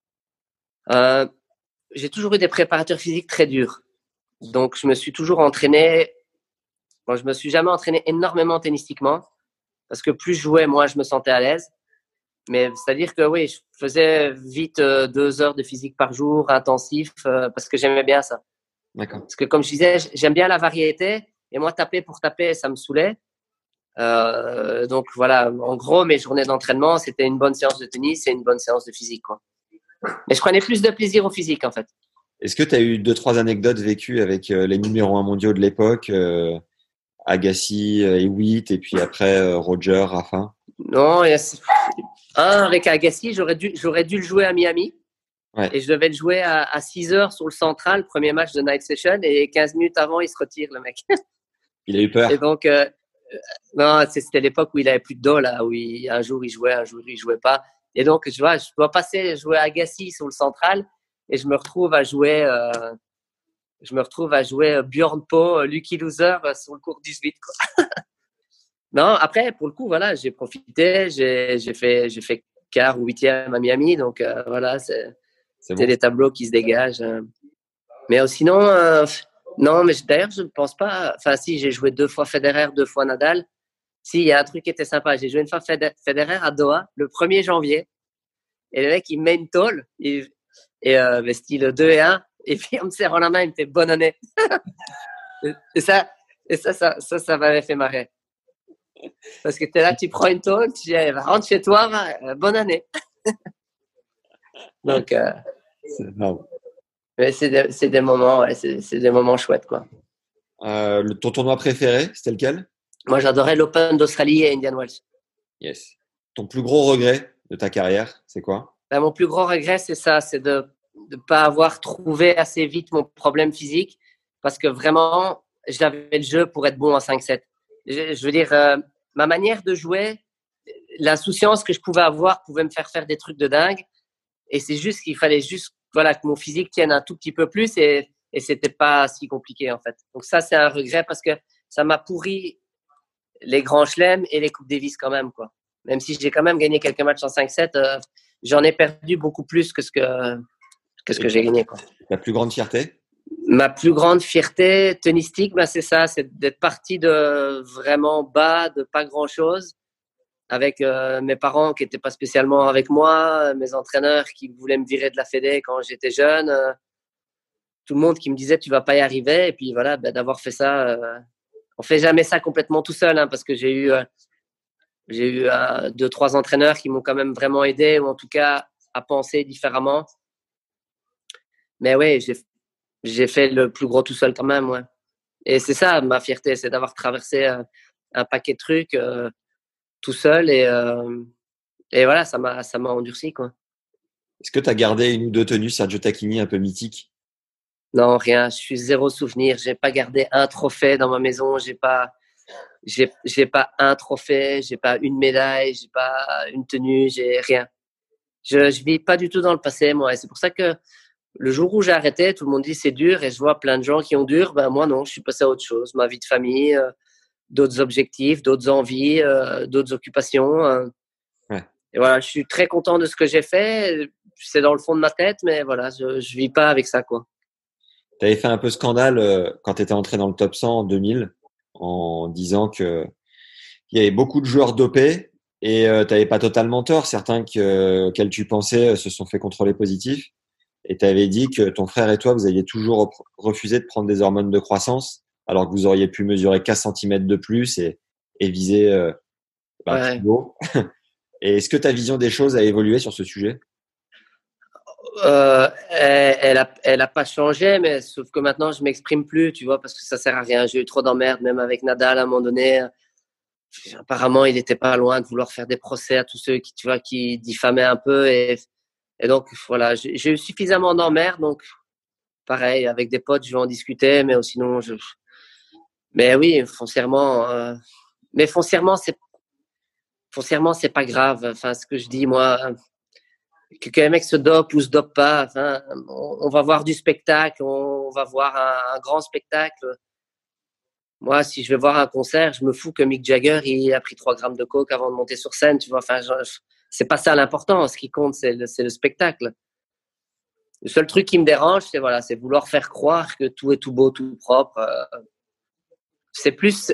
J'ai toujours eu des préparateurs physiques très durs. Donc, je me suis toujours entraîné. Bon, je me suis jamais entraîné énormément tennistiquement parce que plus je jouais, moins je me sentais à l'aise. Mais c'est-à-dire que oui, je faisais vite 2 heures de physique par jour, intensif, parce que j'aimais bien ça. D'accord. Parce que comme je disais, j'aime bien la variété. Et moi, taper pour taper, ça me saoulait. Donc voilà, en gros, mes journées d'entraînement, c'était une bonne séance de tennis et une bonne séance de physique, quoi. Mais je prenais plus de plaisir au physique, en fait. Est-ce que tu as eu 2-3 anecdotes vécues avec les numéros 1 mondiaux de l'époque, Agassi, Hewitt, et puis après Roger, Rafa? Non, avec Agassi, j'aurais dû le jouer à Miami. Ouais. Et je devais le jouer à 6 heures sur le central, premier match de Night Session, et 15 minutes avant, il se retire, le mec. Il a eu peur. Et donc, non, c'était l'époque où il avait plus de dos, là, où un jour il jouait pas. Et donc, je dois jouer à Agassi sur le central, et je me retrouve à jouer Bjorn Po, Lucky Loser sur le court 18, quoi. Non, après, pour le coup, voilà, j'ai profité, j'ai fait quart ou 8e à Miami, donc voilà, c'était bon. Des tableaux qui se dégagent. Mais sinon, non, mais d'ailleurs, je ne pense pas. Enfin, si, j'ai joué 2 fois Federer, 2 fois Nadal. Si, il y a un truc qui était sympa. J'ai joué une fois Federer à Doha, le 1er janvier. Et le mec, il met une tôle, style 2-1. Et puis, en me serrant la main, il me fait bonne année. Et ça m'avait fait marrer. Parce que tu es là, tu prends une tôle, tu dis, allez, rentre chez toi, bonne année. Donc, C'est énorme. mais c'est des moments, ouais, c'est des moments chouettes, quoi. Ton tournoi préféré, c'était lequel? Moi, j'adorais l'Open d'Australie et Indian Wells. Yes. Ton plus gros regret de ta carrière, c'est quoi? Ben, mon plus gros regret, c'est ça, c'est de ne pas avoir trouvé assez vite mon problème physique parce que vraiment, j'avais le jeu pour être bon en 5-7. Je veux dire, ma manière de jouer, l'insouciance que je pouvais avoir pouvait me faire des trucs de dingue. Et c'est juste qu'il fallait juste voilà, que mon physique tienne un tout petit peu plus et c'était pas si compliqué en fait. Donc ça, c'est un regret parce que ça m'a pourri les grands chelems et les Coupes Davis quand même, quoi. Même si j'ai quand même gagné quelques matchs en 5-7, j'en ai perdu beaucoup plus que ce que j'ai gagné, quoi. La plus grande fierté? Ma plus grande fierté tennistique, ben c'est ça, c'est d'être parti de vraiment bas, de pas grand-chose, avec mes parents qui n'étaient pas spécialement avec moi, mes entraîneurs qui voulaient me virer de la fédé quand j'étais jeune, tout le monde qui me disait tu vas pas y arriver, et puis voilà, ben, d'avoir fait ça. On fait jamais ça complètement tout seul, hein, parce que j'ai eu 2-3 entraîneurs qui m'ont quand même vraiment aidé, ou en tout cas à penser différemment. Mais oui, j'ai fait le plus gros tout seul quand même, ouais. Et c'est ça ma fierté, c'est d'avoir traversé un paquet de trucs tout seul et voilà, ça m'a endurci, quoi. Est-ce que tu as gardé une ou deux tenues Sergio Tacchini un peu mythiques? Non, rien. Je suis zéro souvenir. J'ai pas gardé un trophée dans ma maison. J'ai pas un trophée. J'ai pas une médaille. J'ai pas une tenue. J'ai rien. Je vis pas du tout dans le passé, moi. Et c'est pour ça que le jour où j'ai arrêté, tout le monde dit c'est dur. Et je vois plein de gens qui ont dur. Ben moi non, je suis passé à autre chose. Ma vie de famille, d'autres objectifs, d'autres envies, d'autres occupations. Ouais. Et voilà, je suis très content de ce que j'ai fait. C'est dans le fond de ma tête, mais voilà, je vis pas avec ça, quoi. Tu avais fait un peu scandale quand tu étais entré dans le top 100 en 2000 en disant que il y avait beaucoup de joueurs dopés et tu n'avais pas totalement tort. Certains auxquels tu pensais se sont fait contrôler positifs et tu avais dit que ton frère et toi, vous aviez toujours refusé de prendre des hormones de croissance alors que vous auriez pu mesurer 4 cm de plus et viser Ouais. plus haut. Et est-ce que ta vision des choses a évolué sur ce sujet? Elle a pas changé, mais sauf que maintenant je m'exprime plus, tu vois, parce que ça sert à rien. J'ai eu trop d'emmerdes, même avec Nadal à un moment donné. Apparemment, il était pas loin de vouloir faire des procès à tous ceux qui, tu vois, qui diffamaient un peu et donc voilà, j'ai eu suffisamment d'emmerdes, donc pareil, avec des potes, je vais en discuter, mais sinon mais oui, foncièrement, mais foncièrement c'est pas grave. Enfin, ce que je dis, moi, que les mecs se dopent ou se dopent pas, enfin, on va voir du spectacle, on va voir un grand spectacle. Moi, si je vais voir un concert, je me fous que Mick Jagger il a pris 3 grammes de coke avant de monter sur scène, tu vois. Enfin, c'est pas ça l'important. Ce qui compte, c'est le spectacle. Le seul truc qui me dérange, c'est vouloir faire croire que tout est tout beau, tout propre. C'est plus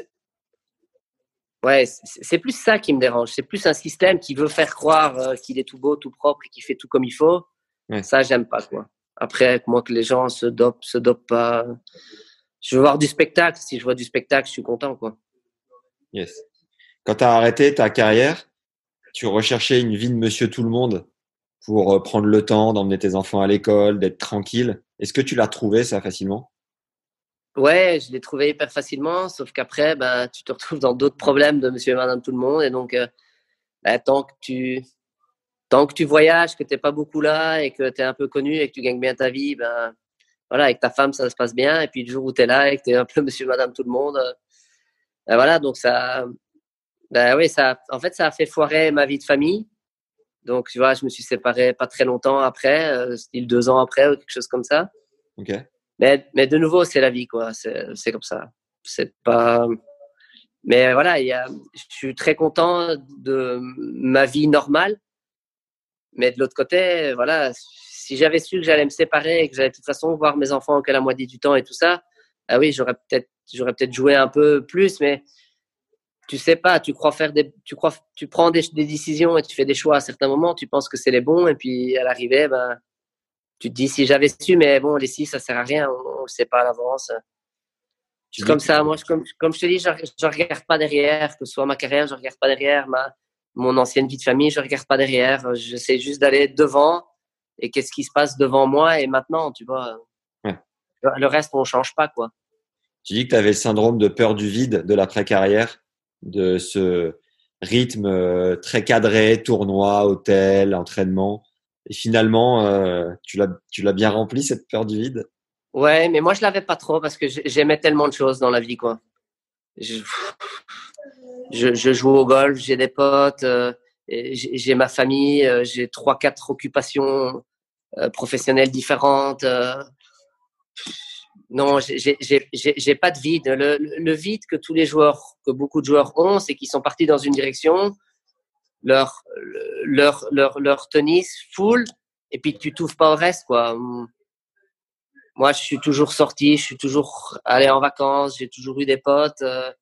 ça qui me dérange. C'est plus un système qui veut faire croire qu'il est tout beau, tout propre et qu'il fait tout comme il faut. Ouais. Ça, j'aime pas, quoi. Après, moi, que les gens se dopent pas. Je veux voir du spectacle. Si je vois du spectacle, je suis content, quoi. Yes. Quand tu as arrêté ta carrière, tu recherchais une vie de monsieur tout le monde pour prendre le temps d'emmener tes enfants à l'école, d'être tranquille. Est-ce que tu l'as trouvé ça facilement? Ouais, je l'ai trouvé hyper facilement, sauf qu'après, ben, tu te retrouves dans d'autres problèmes de monsieur et madame tout le monde. Et donc, tant que tu voyages, que tu n'es pas beaucoup là et que tu es un peu connu et que tu gagnes bien ta vie, ben, voilà, avec ta femme, ça se passe bien. Et puis, le jour où tu es là et que tu es un peu monsieur et madame tout le monde, ben, voilà, donc ben, oui, en fait, ça a fait foirer ma vie de famille. Donc, tu vois, je me suis séparé pas très longtemps après, style 2 ans après ou quelque chose comme ça. Ok. Mais de nouveau, c'est la vie, quoi. C'est comme ça. C'est pas. Mais voilà, je suis très content de ma vie normale. Mais de l'autre côté, voilà, si j'avais su que j'allais me séparer et que j'allais de toute façon voir mes enfants que la moitié du temps et tout ça, ah oui, j'aurais peut-être joué un peu plus, mais tu sais pas, tu prends des décisions et tu fais des choix à certains moments, tu penses que c'est les bons et puis à l'arrivée, ben, tu te dis si j'avais su, mais bon, les 6, ça sert à rien, on le sait pas à l'avance. C'est comme ça. Moi, comme je te dis, je regarde pas derrière, que ce soit ma carrière, je regarde pas derrière, mon ancienne vie de famille, je regarde pas derrière. J'essaie juste d'aller devant et qu'est-ce qui se passe devant moi et maintenant, tu vois. Ouais. Le reste, on change pas, quoi. Tu dis que tu avais le syndrome de peur du vide de l'après-carrière, de ce rythme très cadré, tournoi, hôtel, entraînement. Et finalement, tu l'as bien rempli, cette peur du vide? Ouais, mais moi, je l'avais pas trop parce que j'aimais tellement de choses dans la vie, quoi. Je joue au golf, j'ai des potes, j'ai ma famille, j'ai 3-4 occupations professionnelles différentes. Non, j'ai pas de vide. Le vide que beaucoup de joueurs ont, c'est qu'ils sont partis dans une direction, leur tennis full, et puis tu t'ouvres pas au reste, quoi. Moi, je suis toujours sorti, je suis toujours allé en vacances, j'ai toujours eu des potes.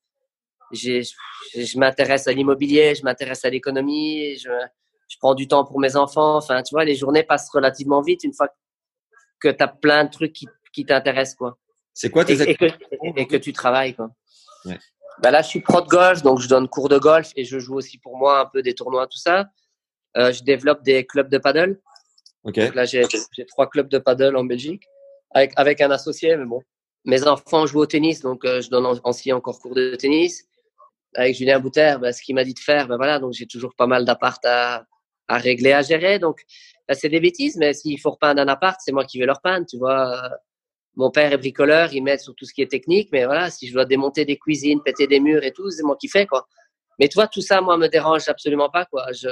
Je m'intéresse à l'immobilier, je m'intéresse à l'économie, je prends du temps pour mes enfants. Enfin, tu vois, les journées passent relativement vite une fois que tu as plein de trucs qui t'intéressent, quoi. C'est quoi tes et que tu travailles, quoi. Ouais. Ben là, je suis pro de golf, donc je donne cours de golf et je joue aussi pour moi un peu des tournois, tout ça. Je développe des clubs de paddle. Okay. Donc là, j'ai 3 clubs de paddle en Belgique avec un associé, mais bon. Mes enfants jouent au tennis, donc je donne aussi encore cours de tennis. Avec Julien Bouter, ce qu'il m'a dit de faire, voilà, donc j'ai toujours pas mal d'appart à régler, à gérer. Donc, c'est des bêtises, mais s'il faut repeindre un appart, c'est moi qui vais le repeindre, tu vois. Mon père est bricoleur, il m'aide sur tout ce qui est technique, mais voilà, si je dois démonter des cuisines, péter des murs et tout, c'est moi qui fais, quoi. Mais tu vois, tout ça, moi, me dérange absolument pas, quoi. Je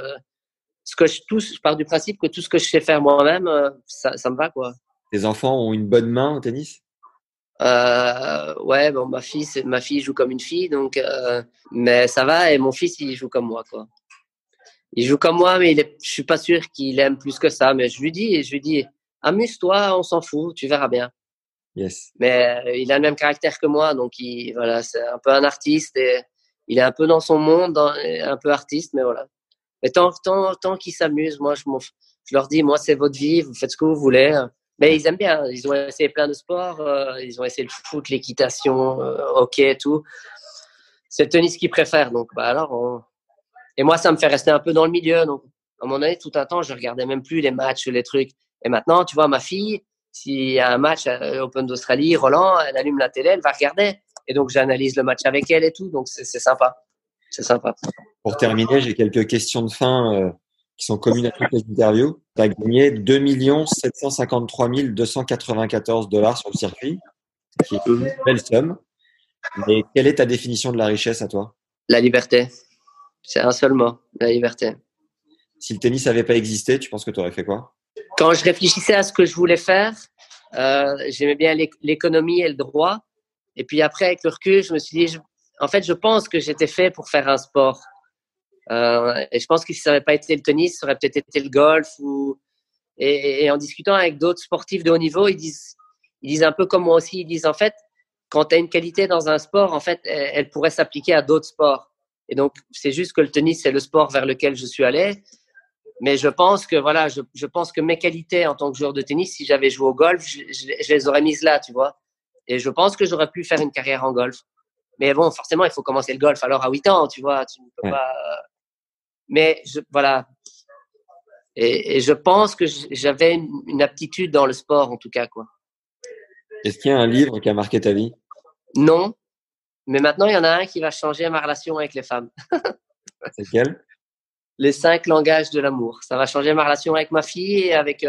pars du principe que tout ce que je sais faire moi-même, ça me va, quoi. Tes enfants ont une bonne main au tennis? Ouais, bon, ma fille joue comme une fille, donc, mais ça va, et mon fils, il joue comme moi, quoi. Il joue comme moi, mais je suis pas sûr qu'il aime plus que ça, mais je lui dis, amuse-toi, on s'en fout, tu verras bien. Yes. Mais il a le même caractère que moi, donc voilà, c'est un peu un artiste et il est un peu dans son monde, un peu artiste, mais voilà. Mais tant qu'ils s'amusent, moi, je leur dis, moi, c'est votre vie, vous faites ce que vous voulez. Mais ils aiment bien. Ils ont essayé plein de sports. Ils ont essayé le foot, l'équitation, hockey et tout. C'est le tennis qu'ils préfèrent. Donc, et moi, ça me fait rester un peu dans le milieu. Donc, à un moment donné, tout un temps, je regardais même plus les matchs, les trucs. Et maintenant, tu vois, ma fille, s'il y a un match à l'Open d'Australie, Roland, elle allume la télé, elle va regarder. Et donc, j'analyse le match avec elle et tout. Donc, c'est sympa. C'est sympa. Pour terminer, j'ai quelques questions de fin qui sont communes à toutes les interviews. Tu as gagné 2 753 294 $ sur le circuit, qui est une belle somme. Mais quelle est ta définition de la richesse à toi? La liberté. C'est un seul mot, la liberté. Si le tennis n'avait pas existé, tu penses que tu aurais fait quoi? Quand je réfléchissais à ce que je voulais faire, j'aimais bien l'économie et le droit. Et puis après, avec le recul, je me suis dit, en fait, je pense que j'étais fait pour faire un sport. Et je pense que si ça n'avait pas été le tennis, ça aurait peut-être été le golf. Et en discutant avec d'autres sportifs de haut niveau, ils disent un peu comme moi aussi, ils disent en fait, quand tu as une qualité dans un sport, en fait, elle pourrait s'appliquer à d'autres sports. Et donc, c'est juste que le tennis, c'est le sport vers lequel je suis allé. Mais je pense que voilà, je pense que mes qualités en tant que joueur de tennis, si j'avais joué au golf, je les aurais mises là, tu vois. Et je pense que j'aurais pu faire une carrière en golf. Mais bon, forcément, il faut commencer le golf. Alors à 8 ans, tu vois, tu ne peux pas. Mais voilà. Et je pense que j'avais une aptitude dans le sport, en tout cas, quoi. Est-ce qu'il y a un livre qui a marqué ta vie? Non. Mais maintenant, il y en a un qui va changer ma relation avec les femmes. C'est lequel? Les 5 langages de l'amour. Ça va changer ma relation avec ma fille et avec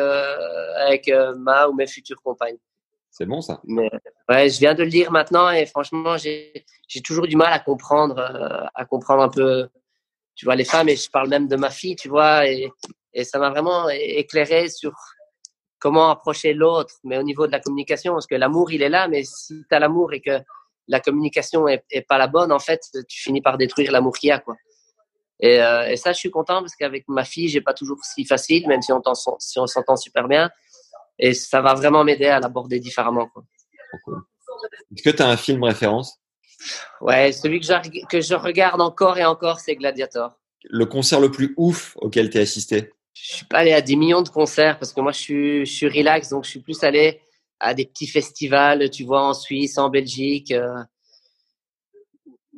ma ou mes futures compagnes. C'est bon, ça. Mais, ouais, je viens de le lire maintenant et franchement, j'ai toujours du mal à comprendre un peu, tu vois, les femmes. Et je parle même de ma fille, tu vois, et ça m'a vraiment éclairé sur comment approcher l'autre, mais au niveau de la communication, parce que l'amour, il est là, mais si tu as l'amour et que la communication est pas la bonne, en fait, tu finis par détruire l'amour qu'il y a, quoi. Et ça, je suis content parce qu'avec ma fille, j'ai pas toujours si facile, même si on s'entend super bien. Et ça va vraiment m'aider à l'aborder différemment, quoi. Est-ce que tu as un film référence? Ouais, celui que je regarde encore et encore, c'est Gladiator. Le concert le plus ouf auquel tu as assisté? Je suis pas allé à des millions de concerts parce que moi, je suis relax, donc je suis plus allé à des petits festivals, tu vois, en Suisse, en Belgique.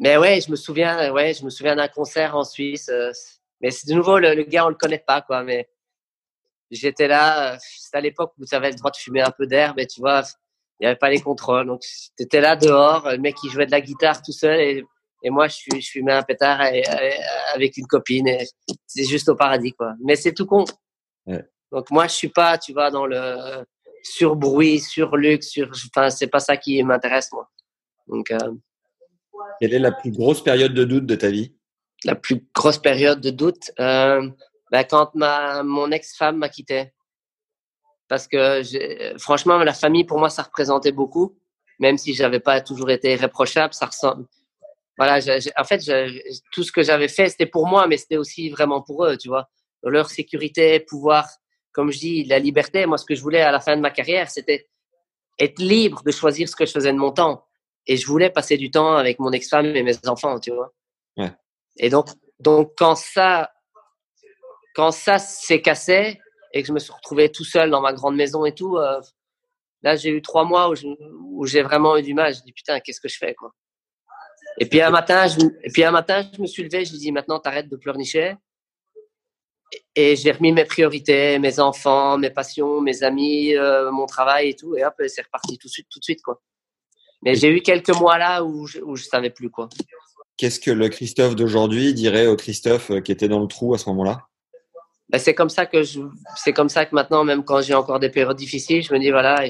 Mais ouais, je me souviens d'un concert en Suisse. Mais c'est de nouveau, le gars, on le connaît pas, quoi. Mais j'étais là, c'était à l'époque où tu avais le droit de fumer un peu d'herbe, et tu vois, il n'y avait pas les contrôles. Donc, t'étais là dehors, le mec qui jouait de la guitare tout seul, et moi, je fumais un pétard avec une copine, et c'est juste au paradis, quoi. Mais c'est tout con. Ouais. Donc, moi, je suis pas, tu vois, dans le surbruit, surluxe, enfin, c'est pas ça qui m'intéresse, moi. Donc, Quelle est la plus grosse période de doute de ta vie? La plus grosse période de doute, quand mon ex-femme m'a quitté. Parce que franchement, la famille, pour moi, ça représentait beaucoup. Même si j'avais pas toujours été irréprochable, ça ressemble. Voilà, en fait, tout ce que j'avais fait, c'était pour moi, mais c'était aussi vraiment pour eux, tu vois. Leur sécurité, pouvoir, comme je dis, la liberté. Moi, ce que je voulais à la fin de ma carrière, c'était être libre de choisir ce que je faisais de mon temps. Et je voulais passer du temps avec mon ex-femme et mes enfants, tu vois. Ouais. Et donc, quand ça s'est cassé et que je me suis retrouvé tout seul dans ma grande maison et tout, là, j'ai eu 3 mois où j'ai vraiment eu du mal. Je dis, putain, qu'est-ce que je fais, quoi. Et puis un matin, je me suis levé, je lui ai dit, maintenant, t'arrêtes de pleurnicher. Et j'ai remis mes priorités, mes enfants, mes passions, mes amis, mon travail et tout. Et hop, c'est reparti tout de suite, quoi. Mais j'ai eu quelques mois là où je savais plus, quoi. Qu'est-ce que le Christophe d'aujourd'hui dirait au Christophe qui était dans le trou à ce moment-là? Ben, c'est comme ça que maintenant, même quand j'ai encore des périodes difficiles, je me dis, voilà,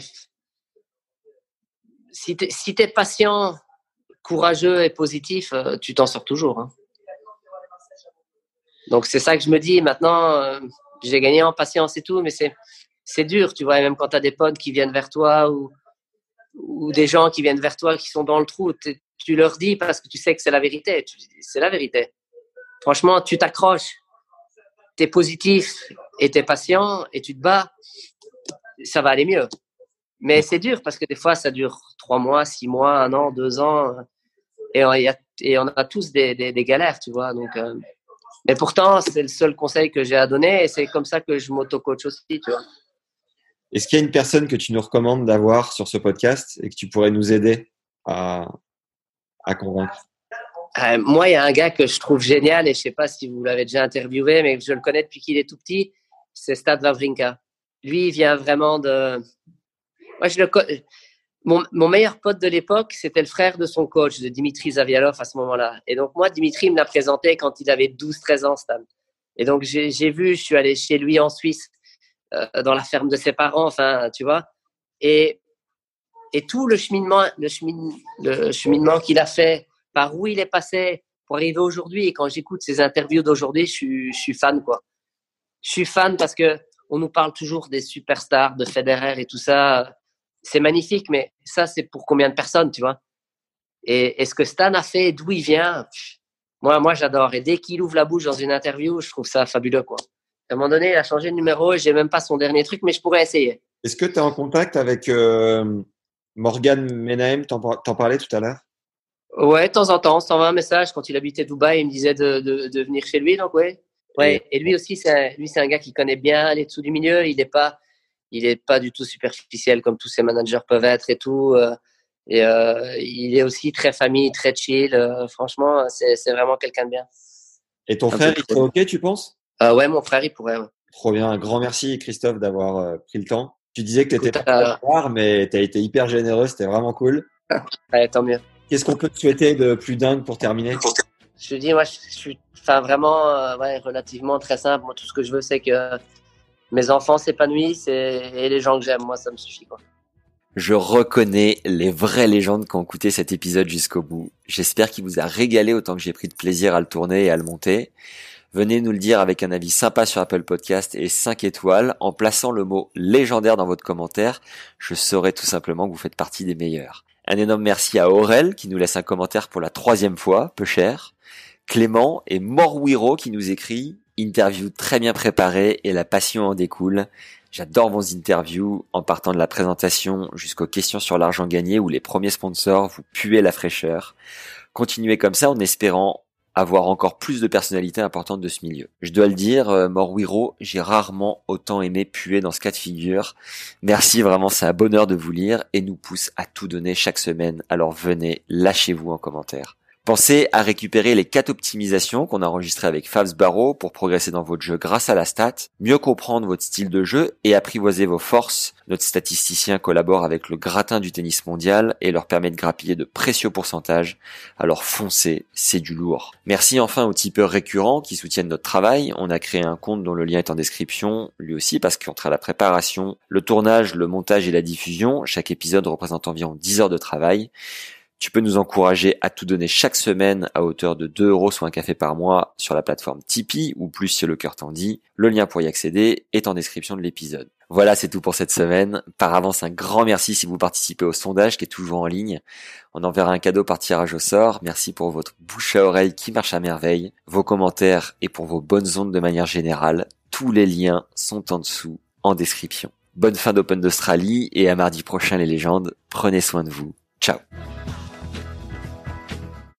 si t'es patient, courageux et positif, tu t'en sors toujours, hein. Donc, c'est ça que je me dis. Maintenant, j'ai gagné en patience et tout, mais c'est dur, tu vois. Et même quand tu as des potes qui viennent vers toi ou des gens qui viennent vers toi qui sont dans le trou, tu leur dis parce que tu sais que c'est la vérité. C'est la vérité. Franchement, tu t'accroches, tu es positif et tu es patient et tu te bats, ça va aller mieux. Mais c'est dur parce que des fois, ça dure 3 mois, 6 mois, 1 an, 2 ans. Et on a tous des galères, tu vois. Donc, mais pourtant, c'est le seul conseil que j'ai à donner et c'est comme ça que je m'auto-coach aussi, tu vois. Est-ce qu'il y a une personne que tu nous recommandes d'avoir sur ce podcast et que tu pourrais nous aider à convaincre? Moi, il y a un gars que je trouve génial et je ne sais pas si vous l'avez déjà interviewé, mais je le connais depuis qu'il est tout petit, c'est Stade Wawrinka. Lui, il vient vraiment de… Moi, mon meilleur pote de l'époque, c'était le frère de son coach, de Dimitri Zavialov à ce moment-là. Et donc, moi, Dimitri me l'a présenté quand il avait 12-13 ans, Stan. Et donc, je suis allé chez lui en Suisse, dans la ferme de ses parents, enfin, tu vois. Et tout le cheminement qu'il a fait, par où il est passé pour arriver aujourd'hui. Et quand j'écoute ses interviews d'aujourd'hui, je suis fan, quoi. Je suis fan parce que on nous parle toujours des superstars, de Federer et tout ça. C'est magnifique, mais ça, c'est pour combien de personnes, tu vois? Et ce que Stan a fait, d'où il vient, moi, j'adore. Et dès qu'il ouvre la bouche dans une interview, je trouve ça fabuleux, quoi. À un moment donné, il a changé de numéro et j'ai même pas son dernier truc, mais je pourrais essayer. Est-ce que tu es en contact avec Morgan Menahem? T'en parlais tout à l'heure? Ouais, de temps en temps, on s'envoie un message. Quand il habitait Dubaï, il me disait de venir chez lui, donc ouais. Et lui aussi, c'est un gars qui connaît bien les dessous du milieu. Il est pas du tout superficiel comme tous ces managers peuvent être et tout. Il est aussi très famille, très chill. Franchement, c'est vraiment quelqu'un de bien. Et ton frère, il serait OK, tu penses? Ouais, mon frère, il pourrait. Ouais. Trop bien. Un grand merci, Christophe, d'avoir pris le temps. Tu disais que tu étais pas rare, mais tu as été hyper généreux. C'était vraiment cool. Ouais, tant mieux. Qu'est-ce qu'on peut te souhaiter de plus dingue pour terminer? Je te dis, moi, je suis vraiment relativement très simple. Moi, tout ce que je veux, c'est que mes enfants s'épanouissent et les gens que j'aime. Moi, ça me suffit, quoi. Je reconnais les vraies légendes qui ont écouté cet épisode jusqu'au bout. J'espère qu'il vous a régalé autant que j'ai pris de plaisir à le tourner et à le monter. Venez nous le dire avec un avis sympa sur Apple Podcast et 5 étoiles en plaçant le mot légendaire dans votre commentaire. Je saurai tout simplement que vous faites partie des meilleurs. Un énorme merci à Aurel qui nous laisse un commentaire pour la 3e fois, peu cher. Clément et Morwiro qui nous écrit « Interview très bien préparée et la passion en découle. J'adore vos interviews en partant de la présentation jusqu'aux questions sur l'argent gagné où les premiers sponsors vous puez la fraîcheur. Continuez comme ça en espérant avoir encore plus de personnalités importantes de ce milieu. Je dois le dire, Morwiro, j'ai rarement autant aimé puer dans ce cas de figure. Merci vraiment, c'est un bonheur de vous lire et nous pousse à tout donner chaque semaine. Alors venez, lâchez-vous en commentaire. Pensez à récupérer les 4 optimisations qu'on a enregistrées avec Fabs Barreau pour progresser dans votre jeu grâce à la stat, mieux comprendre votre style de jeu et apprivoiser vos forces. Notre statisticien collabore avec le gratin du tennis mondial et leur permet de grappiller de précieux pourcentages. Alors foncez, c'est du lourd. Merci enfin aux tipeurs récurrents qui soutiennent notre travail. On a créé un compte dont le lien est en description, lui aussi parce qu'entre la préparation, le tournage, le montage et la diffusion, chaque épisode représente environ 10 heures de travail. Tu peux nous encourager à tout donner chaque semaine à hauteur de 2 € soit un café par mois sur la plateforme Tipeee ou plus si le cœur t'en dit. Le lien pour y accéder est en description de l'épisode. Voilà, c'est tout pour cette semaine. Par avance, un grand merci si vous participez au sondage qui est toujours en ligne. On enverra un cadeau par tirage au sort. Merci pour votre bouche à oreille qui marche à merveille, vos commentaires et pour vos bonnes ondes de manière générale. Tous les liens sont en dessous, en description. Bonne fin d'Open d'Australie et à mardi prochain les légendes. Prenez soin de vous. Ciao.